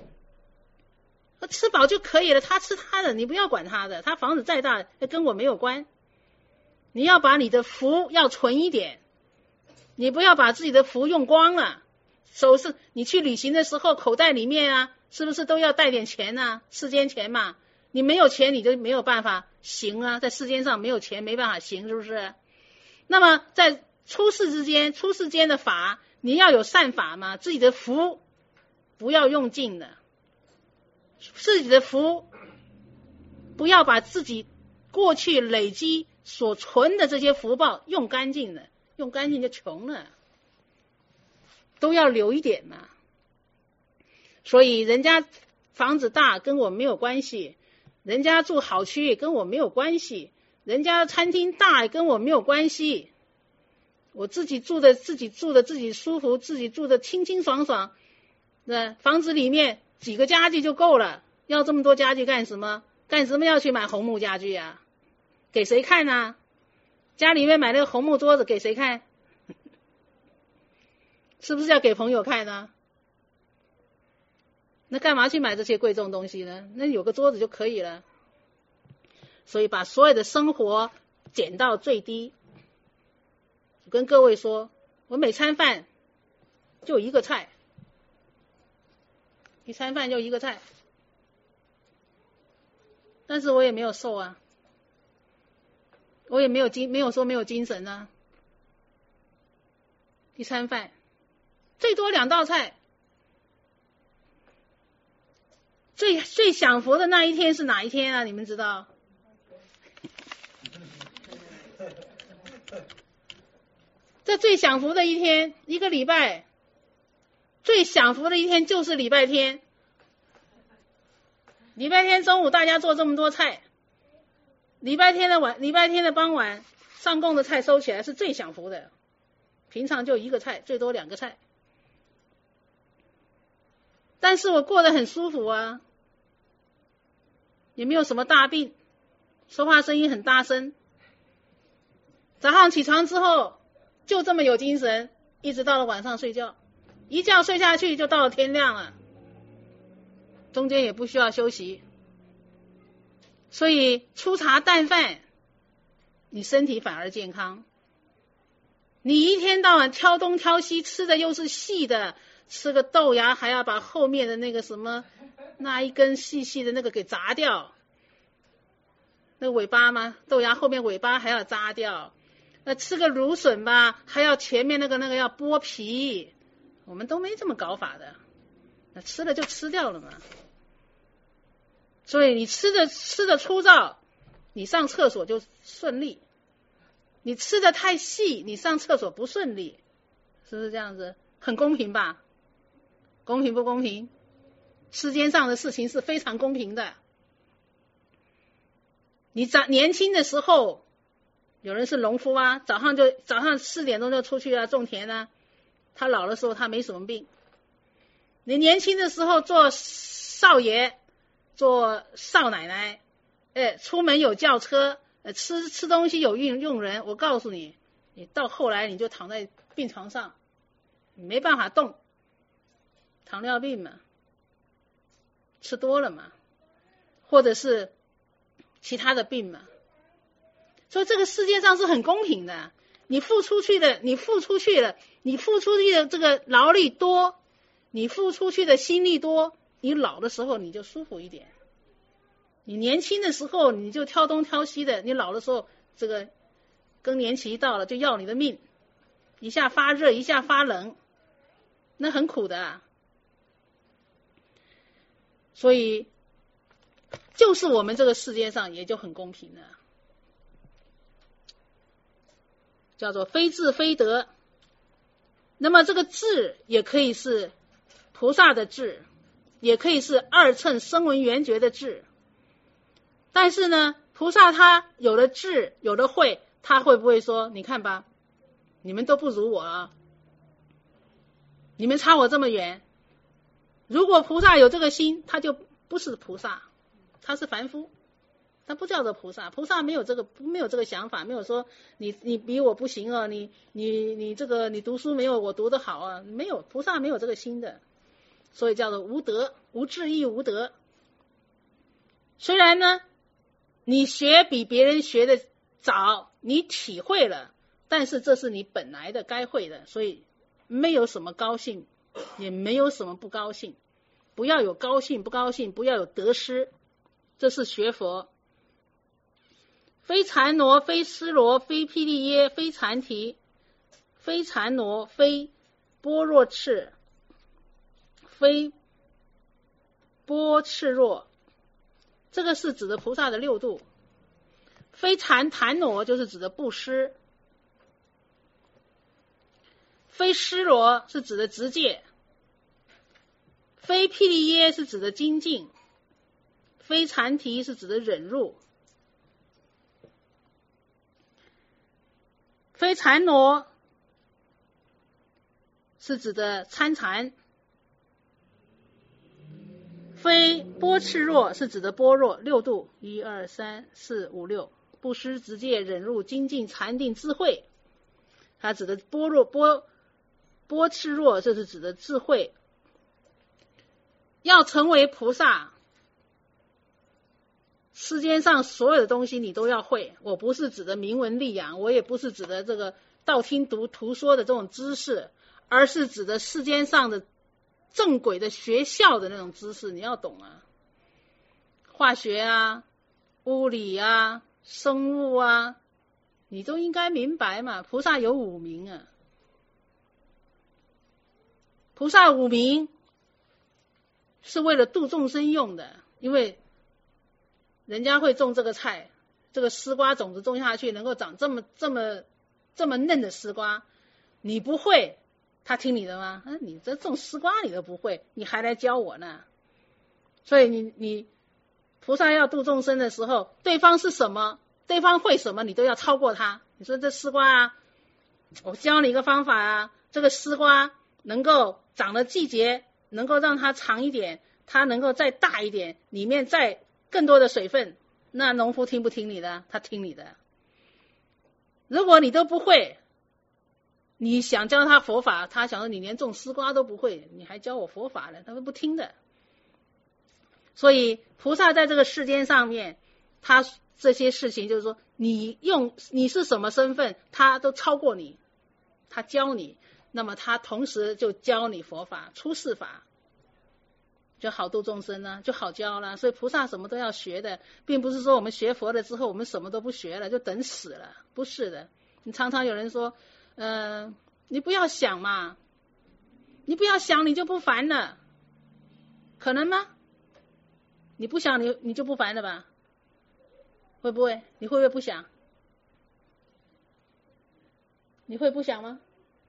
吃饱就可以了，他吃他的，你不要管他的，他房子再大跟我没有关。你要把你的福要存一点，你不要把自己的福用光了。手是你去旅行的时候，口袋里面啊，是不是都要带点钱啊？世间钱嘛，你没有钱你就没有办法行啊，在世间上没有钱没办法行，是不是？那么在出世之间，出世间的法，你要有善法嘛，自己的福不要用尽了，自己的福不要把自己过去累积所存的这些福报用干净了，用干净就穷了，都要留一点嘛。所以人家房子大跟我没有关系，人家住好区跟我没有关系，人家餐厅大跟我没有关系，我自己住的自己住的自己舒服，自己住的清清爽爽，那房子里面几个家具就够了，要这么多家具干什么？干什么要去买红木家具啊？给谁看啊？家里面买那个红木桌子给谁看？是不是要给朋友看呢？那干嘛去买这些贵重东西呢？那有个桌子就可以了。所以把所有的生活减到最低。我跟各位说，我每餐饭就一个菜，一餐饭就一个菜，但是我也没有瘦啊，我也没有精，没有说没有精神啊。一餐饭最多两道菜，最最享福的那一天是哪一天啊？你们知道？这最享福的一天，一个礼拜最享福的一天就是礼拜天。礼拜天中午大家做这么多菜，礼拜天的晚，礼拜天的傍晚上供的菜收起来是最享福的。平常就一个菜，最多两个菜。但是我过得很舒服啊，也没有什么大病，说话声音很大声。早上起床之后就这么有精神，一直到了晚上睡觉，一觉睡下去就到了天亮了。 中间也不需要休息。所以粗茶淡饭，你身体反而健康。你一天到晚挑东挑西，吃的又是细的，吃个豆芽还要把后面的那个什么那一根细细的那个给砸掉，那个尾巴吗？豆芽后面尾巴还要扎掉。那吃个芦笋吧，还要前面那个那个要剥皮，我们都没这么搞法的，那吃了就吃掉了嘛。所以你吃的吃的粗糙，你上厕所就顺利；你吃的太细，你上厕所不顺利，是不是这样子？很公平吧？公平不公平？世间上的事情是非常公平的。你早年轻的时候，有人是农夫啊，早上就早上四点钟就出去啊种田啊，他老的时候他没什么病。你年轻的时候做少爷，做少奶奶，哎，出门有轿车，呃，吃吃东西有用用人，我告诉你，你到后来你就躺在病床上，你没办法动，糖尿病嘛，吃多了嘛，或者是其他的病嘛。所以这个世界上是很公平的，你付出去的，你付出去了，你付出去的这个劳力多，你付出去的心力多，你老的时候你就舒服一点。你年轻的时候你就挑东挑西的，你老的时候这个更年期到了就要你的命，一下发热一下发冷，那很苦的啊。所以就是我们这个世界上也就很公平了，叫做非智非德。那么这个智也可以是菩萨的智，也可以是二乘声闻缘觉的智。但是呢，菩萨他有了智有了慧，他会不会说你看吧，你们都不如我啊，你们差我这么远。如果菩萨有这个心，他就不是菩萨，他是凡夫，他不叫做菩萨。菩萨没有这个没有这个想法，没有说你你比我不行啊，你你你这个你读书没有我读得好啊，没有，菩萨没有这个心的，所以叫做无德，无智亦无德。虽然呢你学比别人学的早，你体会了，但是这是你本来的该会的，所以没有什么高兴，也没有什么不高兴。不要有高兴不高兴，不要有得失，这是学佛。非禅罗，非尸罗，非毗利耶，非禅提，非禅罗，非般若赤，非波赤若，这个是指的菩萨的六度。非禅檀罗就是指的布施，非尸罗是指的直戒，非毗利耶是指的精进，非禅提是指的忍辱，非禅罗是指的参禅，非波赤若是指的般若六度，一二三四五六，布施直戒忍辱精进禅定智慧，它指的般若波波赤若这是指的智慧。要成为菩萨，世间上所有的东西你都要会。我不是指的名闻利养，我也不是指的这个道听途途说的这种知识，而是指的世间上的正轨的学校的那种知识，你要懂啊。化学啊，物理啊，生物啊，你都应该明白嘛。菩萨有五明啊，菩萨五明是为了度众生用的，因为人家会种这个菜，这个丝瓜种子种下去能够长这么这么这么嫩的丝瓜，你不会，他听你的吗？啊，你这种丝瓜你都不会，你还来教我呢？所以你你菩萨要度众生的时候，对方是什么，对方会什么，你都要超过他。你说这丝瓜啊，我教你一个方法啊，这个丝瓜能够长的季节，能够让它长一点，它能够再大一点，里面再更多的水分，那农夫听不听你的？他听你的。如果你都不会，你想教他佛法，他想说你连种丝瓜都不会，你还教我佛法了，他都不听的。 所以菩萨在这个世间上面，他这些事情就是说，你用你是什么身份，他都超过你，他教你，那么他同时就教你佛法、出世法，就好度众生呢，就好教了。所以菩萨什么都要学的，并不是说我们学佛了之后，我们什么都不学了，就等死了，不是的。你常常有人说，呃，你不要想嘛，你不要想，你就不烦了，可能吗？你不想，你你就不烦了吧？会不会？你会不会不想？你会不想吗？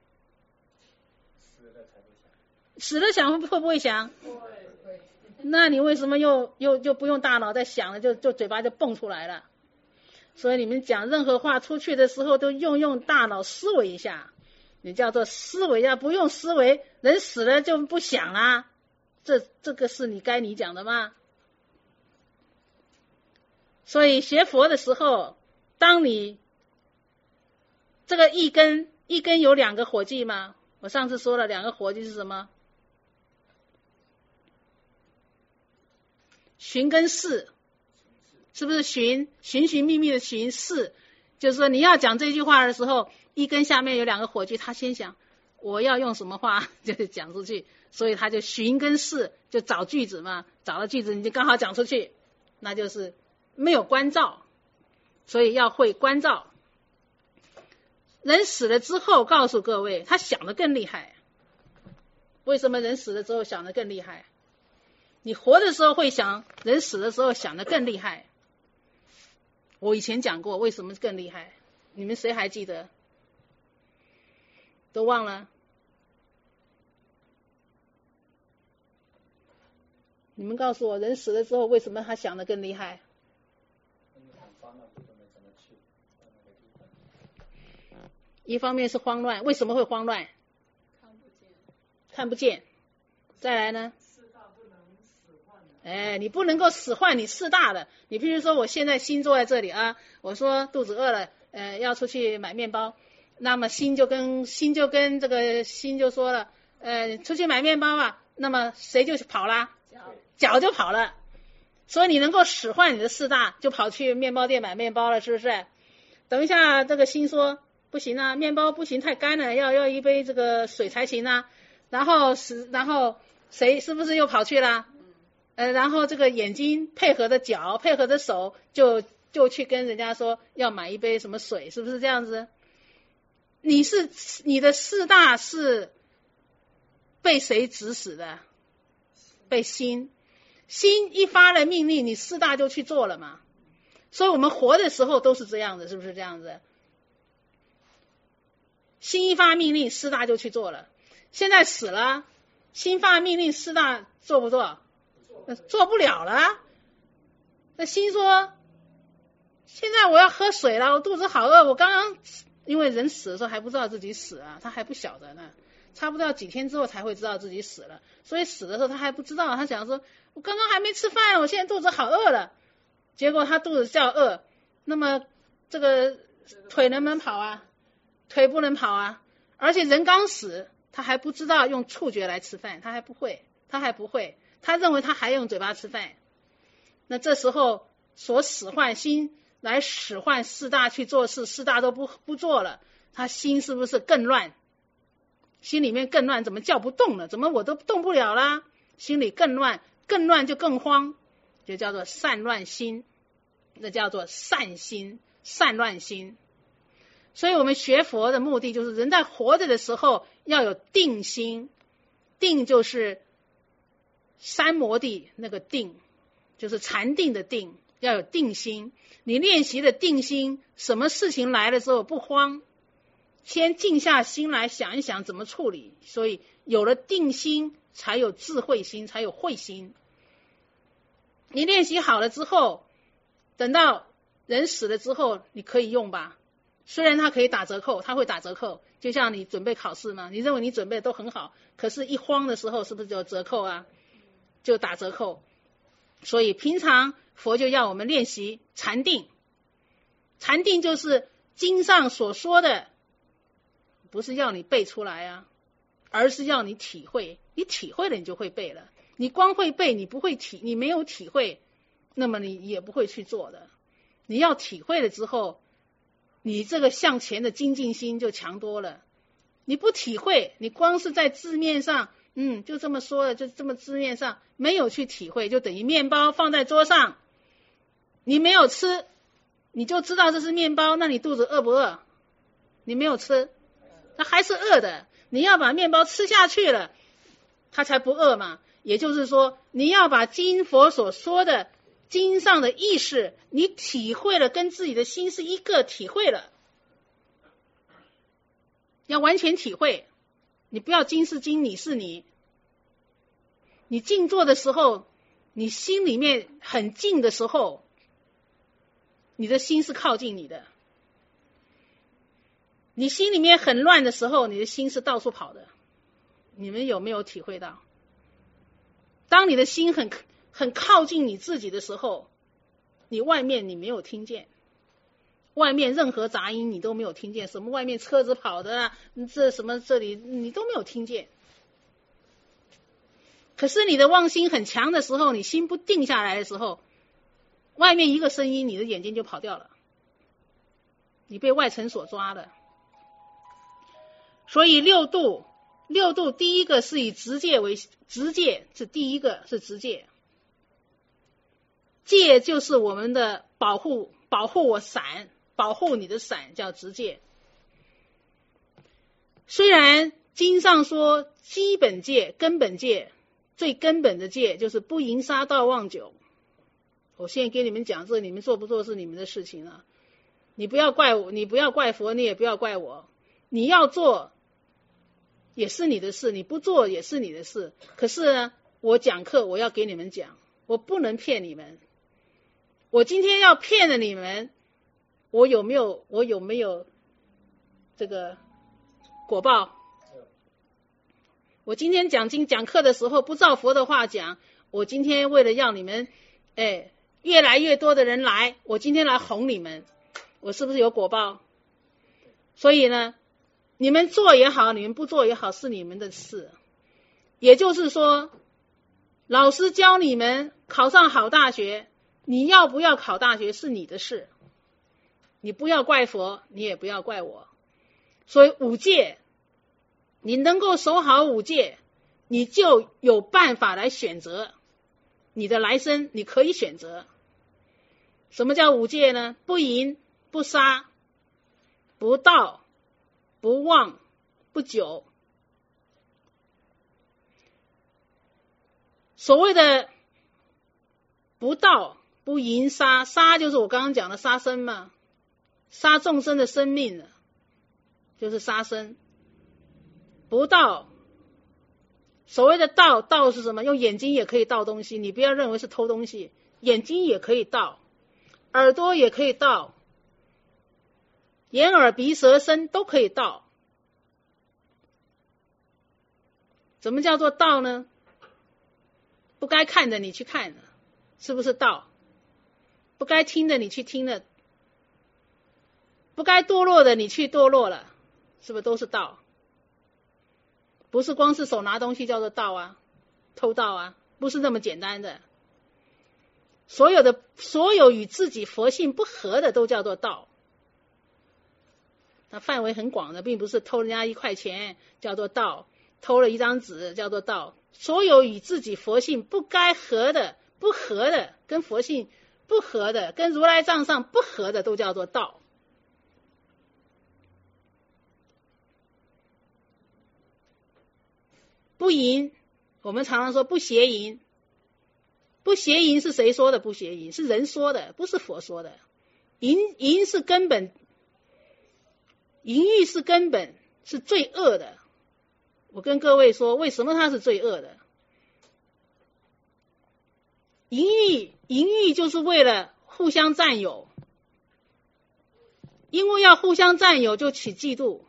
死了才不想。死了想会不会想？会。那你为什么又又就不用大脑再想了，就就嘴巴就蹦出来了？所以你们讲任何话出去的时候，都用用大脑思维一下，你叫做思维啊，不用思维，人死了就不想啦。这这个是你该你讲的吗？所以学佛的时候，当你这个一根一根有两个火计吗？我上次说了，两个火计是什么？寻跟视，是不是寻寻寻觅觅的寻？视就是说你要讲这句话的时候，一根下面有两个火计，他先想我要用什么话就是讲出去，所以他就寻跟视，就找句子嘛，找到句子你就刚好讲出去，那就是没有关照，所以要会关照。人死了之后，告诉各位，他想得更厉害。为什么人死了之后想得更厉害？你活的时候会想，人死的时候想得更厉害。我以前讲过，为什么更厉害？你们谁还记得？都忘了？你们告诉我，人死了之后为什么他想得更厉害？一方面是慌乱，为什么会慌乱？看不见。看不见。再来呢？四大不能使唤。哎，你不能够使唤你四大的。你譬如说，我现在心坐在这里啊，我说肚子饿了，呃，要出去买面包，那么心就跟心就跟这个心就说了，呃，出去买面包吧。那么谁就跑啦？脚，脚就跑了。所以你能够使唤你的四大，就跑去面包店买面包了，是不是？等一下，这个心说。不行啊，面包不行，太干了，要要一杯这个水才行啊。然后是，然后谁是不是又跑去了？呃，然后这个眼睛配合着脚，配合着手，就就去跟人家说要买一杯什么水，是不是这样子？你是你的四大是被谁指使的？被心，心一发了命令，你四大就去做了嘛。所以我们活的时候都是这样的，是不是这样子？心一发命令，四大就去做了。现在死了，心发命令，四大做不做？做不了了。那心说，现在我要喝水了，我肚子好饿，我刚刚因为人死的时候还不知道自己死了，他还不晓得呢，差不多几天之后才会知道自己死了，所以死的时候他还不知道，他想说，我刚刚还没吃饭，我现在肚子好饿了。结果他肚子叫饿，那么这个腿能不能跑啊？腿不能跑啊，而且人刚死，他还不知道用触觉来吃饭，他还不会，他还不会，他认为他还用嘴巴吃饭。那这时候所使唤心来使唤四大去做事，四大都不不做了，他心是不是更乱？心里面更乱，怎么叫不动了？怎么我都动不了啦？心里更乱，更乱就更慌，就叫做散乱心，那叫做散心，散乱心。所以我们学佛的目的就是人在活着的时候要有定心，定就是三摩地那个定，就是禅定的定，要有定心。你练习的定心，什么事情来的时候不慌，先静下心来想一想怎么处理。所以有了定心，才有智慧心，才有慧心。你练习好了之后，等到人死了之后，你可以用吧。虽然它可以打折扣，它会打折扣，就像你准备考试嘛，你认为你准备的都很好，可是一慌的时候是不是就有折扣啊？就打折扣。所以平常佛就要我们练习禅定，禅定就是经上所说的，不是要你背出来啊，而是要你体会，你体会了你就会背了。 你光会背，你不会体，你没有体会，那么你也不会去做的。你要体会了之后，你这个向前的精进心就强多了。你不体会，你光是在字面上，嗯，就这么说了，就这么字面上没有去体会，就等于面包放在桌上，你没有吃，你就知道这是面包，那你肚子饿不饿？你没有吃，它还是饿的。你要把面包吃下去了，它才不饿嘛。也就是说，你要把经佛所说的经上的意识，你体会了，跟自己的心是一个，体会了，要完全体会。你不要经是经，你是你。你静坐的时候，你心里面很静的时候，你的心是靠近你的。你心里面很乱的时候，你的心是到处跑的。你们有没有体会到？当你的心很很靠近你自己的时候，你外面你没有听见，外面任何杂音你都没有听见，什么外面车子跑的啊，这什么这里你都没有听见。可是你的妄心很强的时候，你心不定下来的时候，外面一个声音，你的眼睛就跑掉了，你被外尘所抓了。所以六度，六度第一个是以直戒为直戒，是第一个是直戒。戒就是我们的保护，保护我伞，保护你的伞叫直戒。虽然经上说基本戒、根本戒，最根本的戒就是不淫杀盗妄酒。我现在给你们讲这，你们做不做是你们的事情啊。你不要怪我，你不要怪佛，你也不要怪我。你要做也是你的事，你不做也是你的事。可是呢，我讲课我要给你们讲，我不能骗你们。我今天要骗了你们，我有没有我有没有这个果报？我今天讲经讲课的时候不照佛的话讲，我今天为了要你们哎越来越多的人来，我今天来哄你们，我是不是有果报？所以呢，你们做也好，你们不做也好，是你们的事。也就是说，老师教你们考上好大学，你要不要考大学是你的事，你不要怪佛，你也不要怪我。所以五戒，你能够守好五戒，你就有办法来选择你的来生，你可以选择。什么叫五戒呢？不淫、不杀、不盗、不妄、不酒。所谓的不盗、不淫杀，杀就是我刚刚讲的杀生嘛，杀众生的生命就是杀生。不盗，所谓的盗，盗是什么？用眼睛也可以盗东西，你不要认为是偷东西，眼睛也可以盗，耳朵也可以盗，眼耳鼻舌身都可以盗。怎么叫做盗呢？不该看的你去看了，是不是盗？不该听的你去听了，不该堕落的你去堕落了，是不是都是盗？不是光是手拿东西叫做盗啊，偷盗啊，不是那么简单的。所有的所有与自己佛性不合的都叫做盗。那范围很广的，并不是偷人家一块钱叫做盗，偷了一张纸叫做盗。所有与自己佛性不该合的、不合的，跟佛性不合的，跟如来藏上不合的，都叫做盗。不淫，我们常常说不邪淫。不邪淫是谁说的？不邪淫是人说的，不是佛说的。淫淫是根本，淫欲是根本，是最恶的。我跟各位说，为什么它是最恶的？淫欲，淫欲就是为了互相占有，因为要互相占有，就起嫉妒。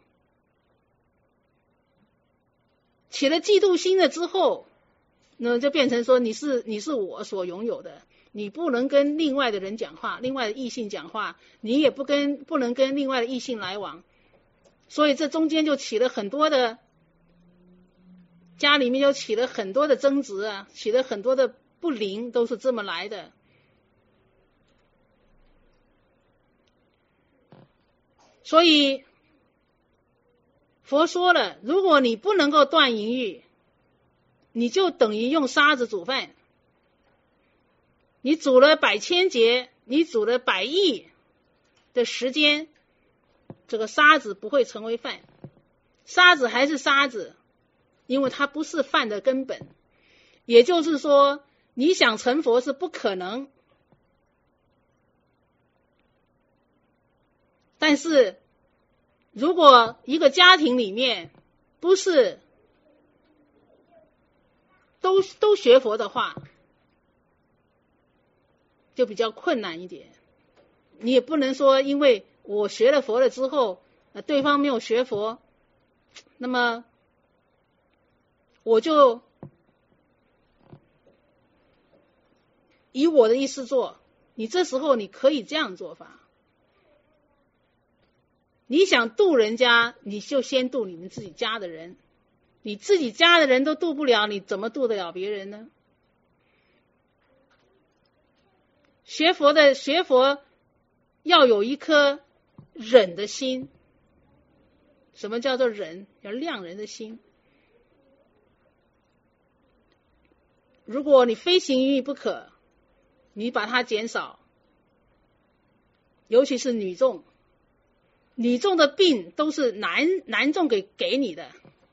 起了嫉妒心了之后，那就变成说你是你是我所拥有的，你不能跟另外的人讲话，另外的异性讲话，你也不跟不能跟另外的异性来往，所以这中间就起了很多的家里面就起了很多的争执啊，起了很多的不灵，都是这么来的。所以佛说了，如果你不能够断淫欲，你就等于用沙子煮饭。你煮了百千劫，你煮了百亿的时间，这个沙子不会成为饭，沙子还是沙子，因为它不是饭的根本。也就是说，你想成佛是不可能。但是如果一个家庭里面不是都都学佛的话，就比较困难一点。你也不能说因为我学了佛了之后，呃，对方没有学佛，那么我就以我的意思做。你这时候你可以这样做法，你想度人家，你就先度你们自己家的人，你自己家的人都度不了，你怎么度得了别人呢？学佛的学佛要有一颗忍的心。什么叫做忍？要量人的心。如果你非行淫欲不可，你把它减少，尤其是女众，女众的病都是男男众给给你的，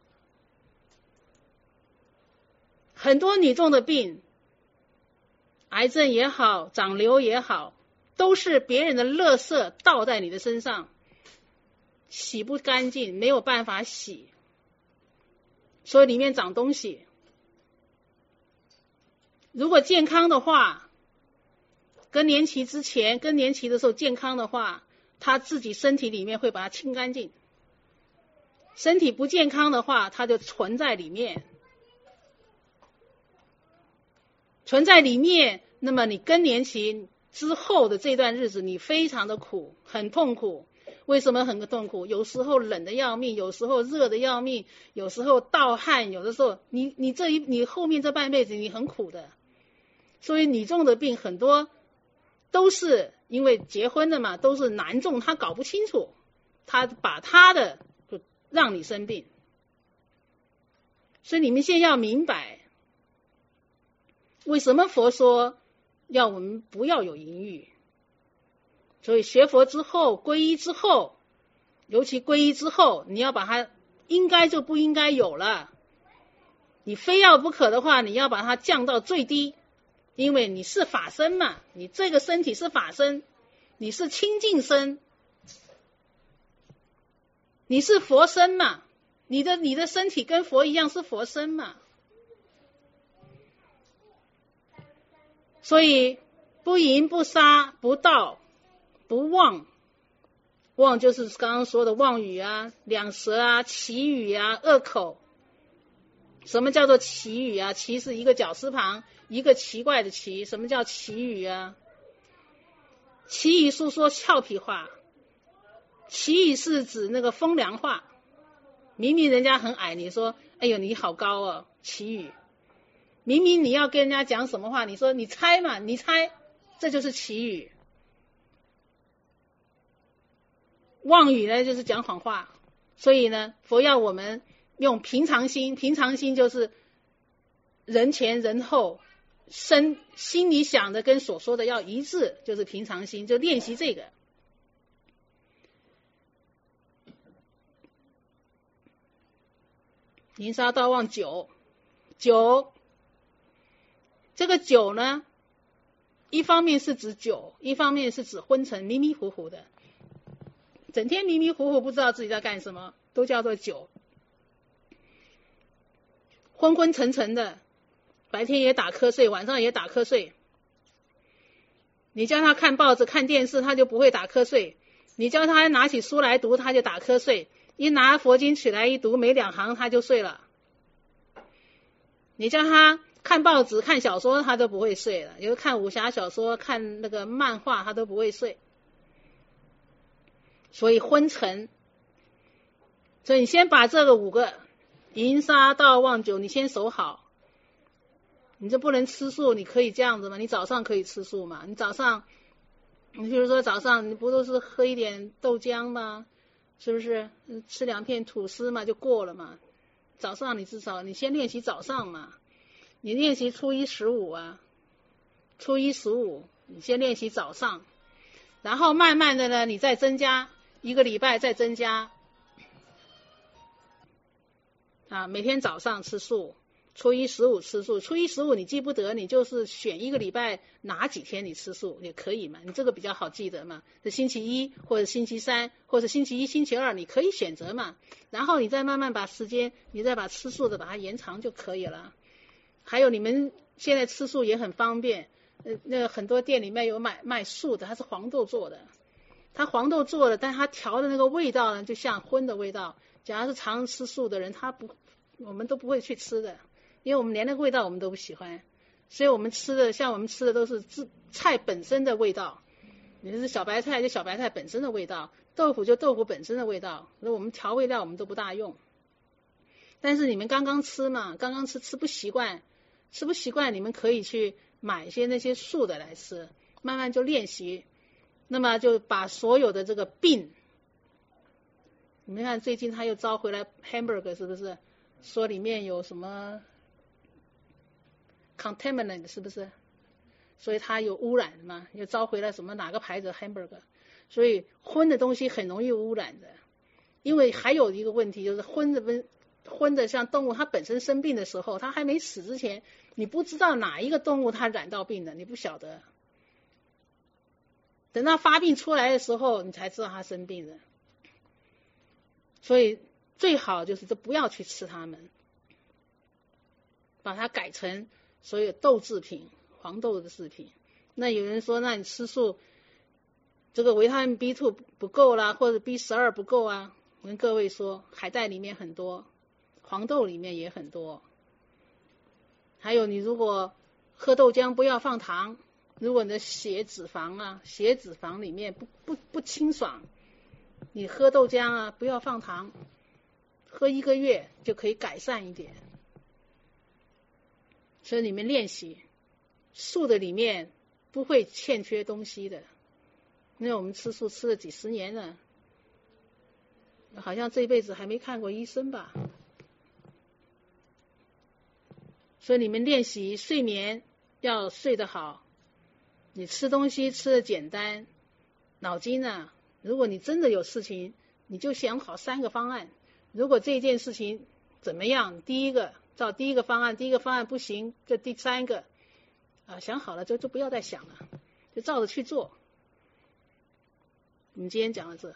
很多女众的病，癌症也好，长瘤也好，都是别人的垃圾倒在你的身上，洗不干净，没有办法洗，所以里面长东西。如果健康的话，更年期之前，更年期的时候健康的话，他自己身体里面会把它清干净。身体不健康的话，它就存在里面，存在里面，那么你更年期之后的这段日子，你非常的苦，很痛苦。为什么很痛苦？有时候冷的要命，有时候热的要命，有时候盗汗，有的时候你你这一你后面这半辈子你很苦的。所以女众的病很多都是因为结婚的嘛，都是男众他搞不清楚，他把他的就让你生病。所以你们现在要明白，为什么佛说要我们不要有淫欲。所以学佛之后，皈依之后，尤其皈依之后，你要把它应该就不应该有了。你非要不可的话，你要把它降到最低，因为你是法身嘛，你这个身体是法身，你是清净身，你是佛身嘛，你的你的身体跟佛一样是佛身嘛。所以不淫不杀不盗不妄，妄就是刚刚说的妄语啊、两舌啊、绮语啊、恶口。什么叫做绮语啊？绮是一个绞丝旁，一个奇怪的奇。什么叫绮语啊？绮语是说俏皮话，绮语是指那个风凉话。明明人家很矮，你说哎呦你好高哦，绮语。明明你要跟人家讲什么话，你说你猜嘛，你猜，这就是绮语。妄语呢就是讲谎话。所以呢，佛要我们用平常心，平常心就是人前人后，身心里想的跟所说的要一致，就是平常心，就练习这个。淫杀盗妄酒，酒这个酒呢，一方面是指酒，一方面是指昏沉迷迷糊糊的，整天迷迷糊糊不知道自己在干什么，都叫做酒。昏昏沉沉的，白天也打瞌睡，晚上也打瞌睡。你叫他看报纸看电视，他就不会打瞌睡。你叫他拿起书来读，他就打瞌睡。一拿佛经起来一读，没两行他就睡了。你叫他看报纸看小说，他都不会睡了。有的看武侠小说看那个漫画，他都不会睡。所以昏沉。所以你先把这个五个淫杀盗妄酒，你先守好。你这不能吃素，你可以这样子吗？你早上可以吃素嘛？你早上，你比如说早上你不都是喝一点豆浆吗？是不是？吃两片吐司嘛就过了嘛？早上你至少你先练习早上嘛，你练习初一十五啊，初一十五你先练习早上，然后慢慢的呢你再增加，一个礼拜再增加啊，每天早上吃素，初一十五吃素，初一十五你记不得，你就是选一个礼拜哪几天你吃素也可以嘛，你这个比较好记得嘛，是星期一或者星期三或者星期一星期二你可以选择嘛，然后你再慢慢把时间你再把吃素的把它延长就可以了。还有你们现在吃素也很方便，呃，那个很多店里面有买卖素的，它是黄豆做的，它黄豆做的，但它调的那个味道呢就像荤的味道，假如是常吃素的人他不我们都不会去吃的，因为我们连那个味道我们都不喜欢，所以我们吃的像我们吃的都是菜本身的味道，你是小白菜就小白菜本身的味道，豆腐就豆腐本身的味道，所以我们调味料我们都不大用。但是你们刚刚吃嘛，刚刚吃吃不习惯，吃不习惯你们可以去买一些那些素的来吃，慢慢就练习，那么就把所有的这个病，你们看最近他又招回来 hamburger 是不是说里面有什么 contaminant 是不是，所以它有污染的嘛，又招回来什么哪个牌子的 hamburger， 所以荤的东西很容易污染的。因为还有一个问题就是荤的荤的像动物它本身生病的时候，它还没死之前你不知道哪一个动物它染到病的，你不晓得，等到发病出来的时候你才知道它生病了，所以最好就是不要去吃它们，把它改成所有豆制品黄豆的制品。那有人说那你吃素这个维他命 B 二 不够啦，或者 B 十二 不够啊，我跟各位说海带里面很多，黄豆里面也很多，还有你如果喝豆浆不要放糖，如果你的血脂肪啊血脂肪里面不不不清爽，你喝豆浆啊不要放糖，喝一个月就可以改善一点。所以你们练习素的里面不会欠缺东西的，因为我们吃素吃了几十年了，好像这一辈子还没看过医生吧。所以你们练习睡眠要睡得好，你吃东西吃得简单，脑筋啊如果你真的有事情你就想好三个方案，如果这件事情怎么样，第一个照第一个方案，第一个方案不行就第三个啊，想好了就就不要再想了，就照着去做。我们今天讲到这，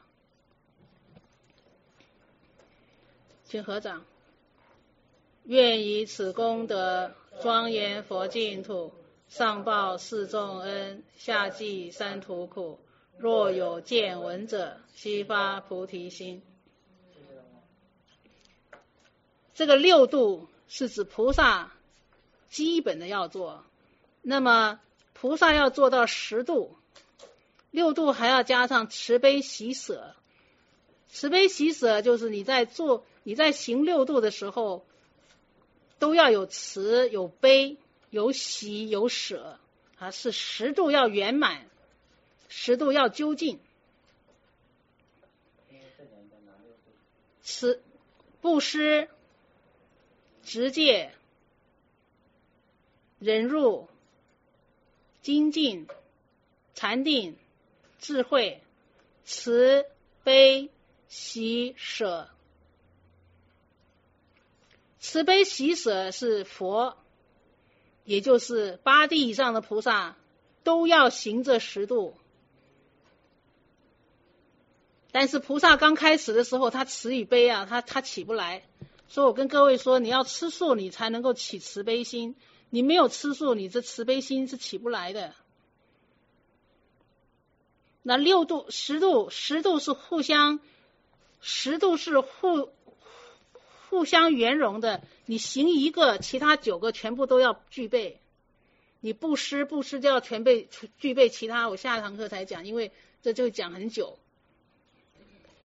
请合掌。愿以此功德庄严佛净土，上报四重恩，下济三途苦。若有见闻者，悉发菩提心。这个六度是指菩萨基本的要做，那么菩萨要做到十度，六度还要加上慈悲喜舍。慈悲喜舍就是你在做你在行六度的时候都要有慈有悲有喜有舍啊，是十度要圆满，十度要究竟。慈布施持戒忍辱精进禅定智慧慈悲喜舍。慈悲喜舍是佛，也就是八地以上的菩萨都要行这十度。但是菩萨刚开始的时候他慈与悲啊他他起不来，所以我跟各位说你要吃素你才能够起慈悲心，你没有吃素你这慈悲心是起不来的。那六度十度十度是互相十度是互互相圆融的，你行一个其他九个全部都要具备，你布施布施就要全备具备其他，我下堂课才讲，因为这就讲很久。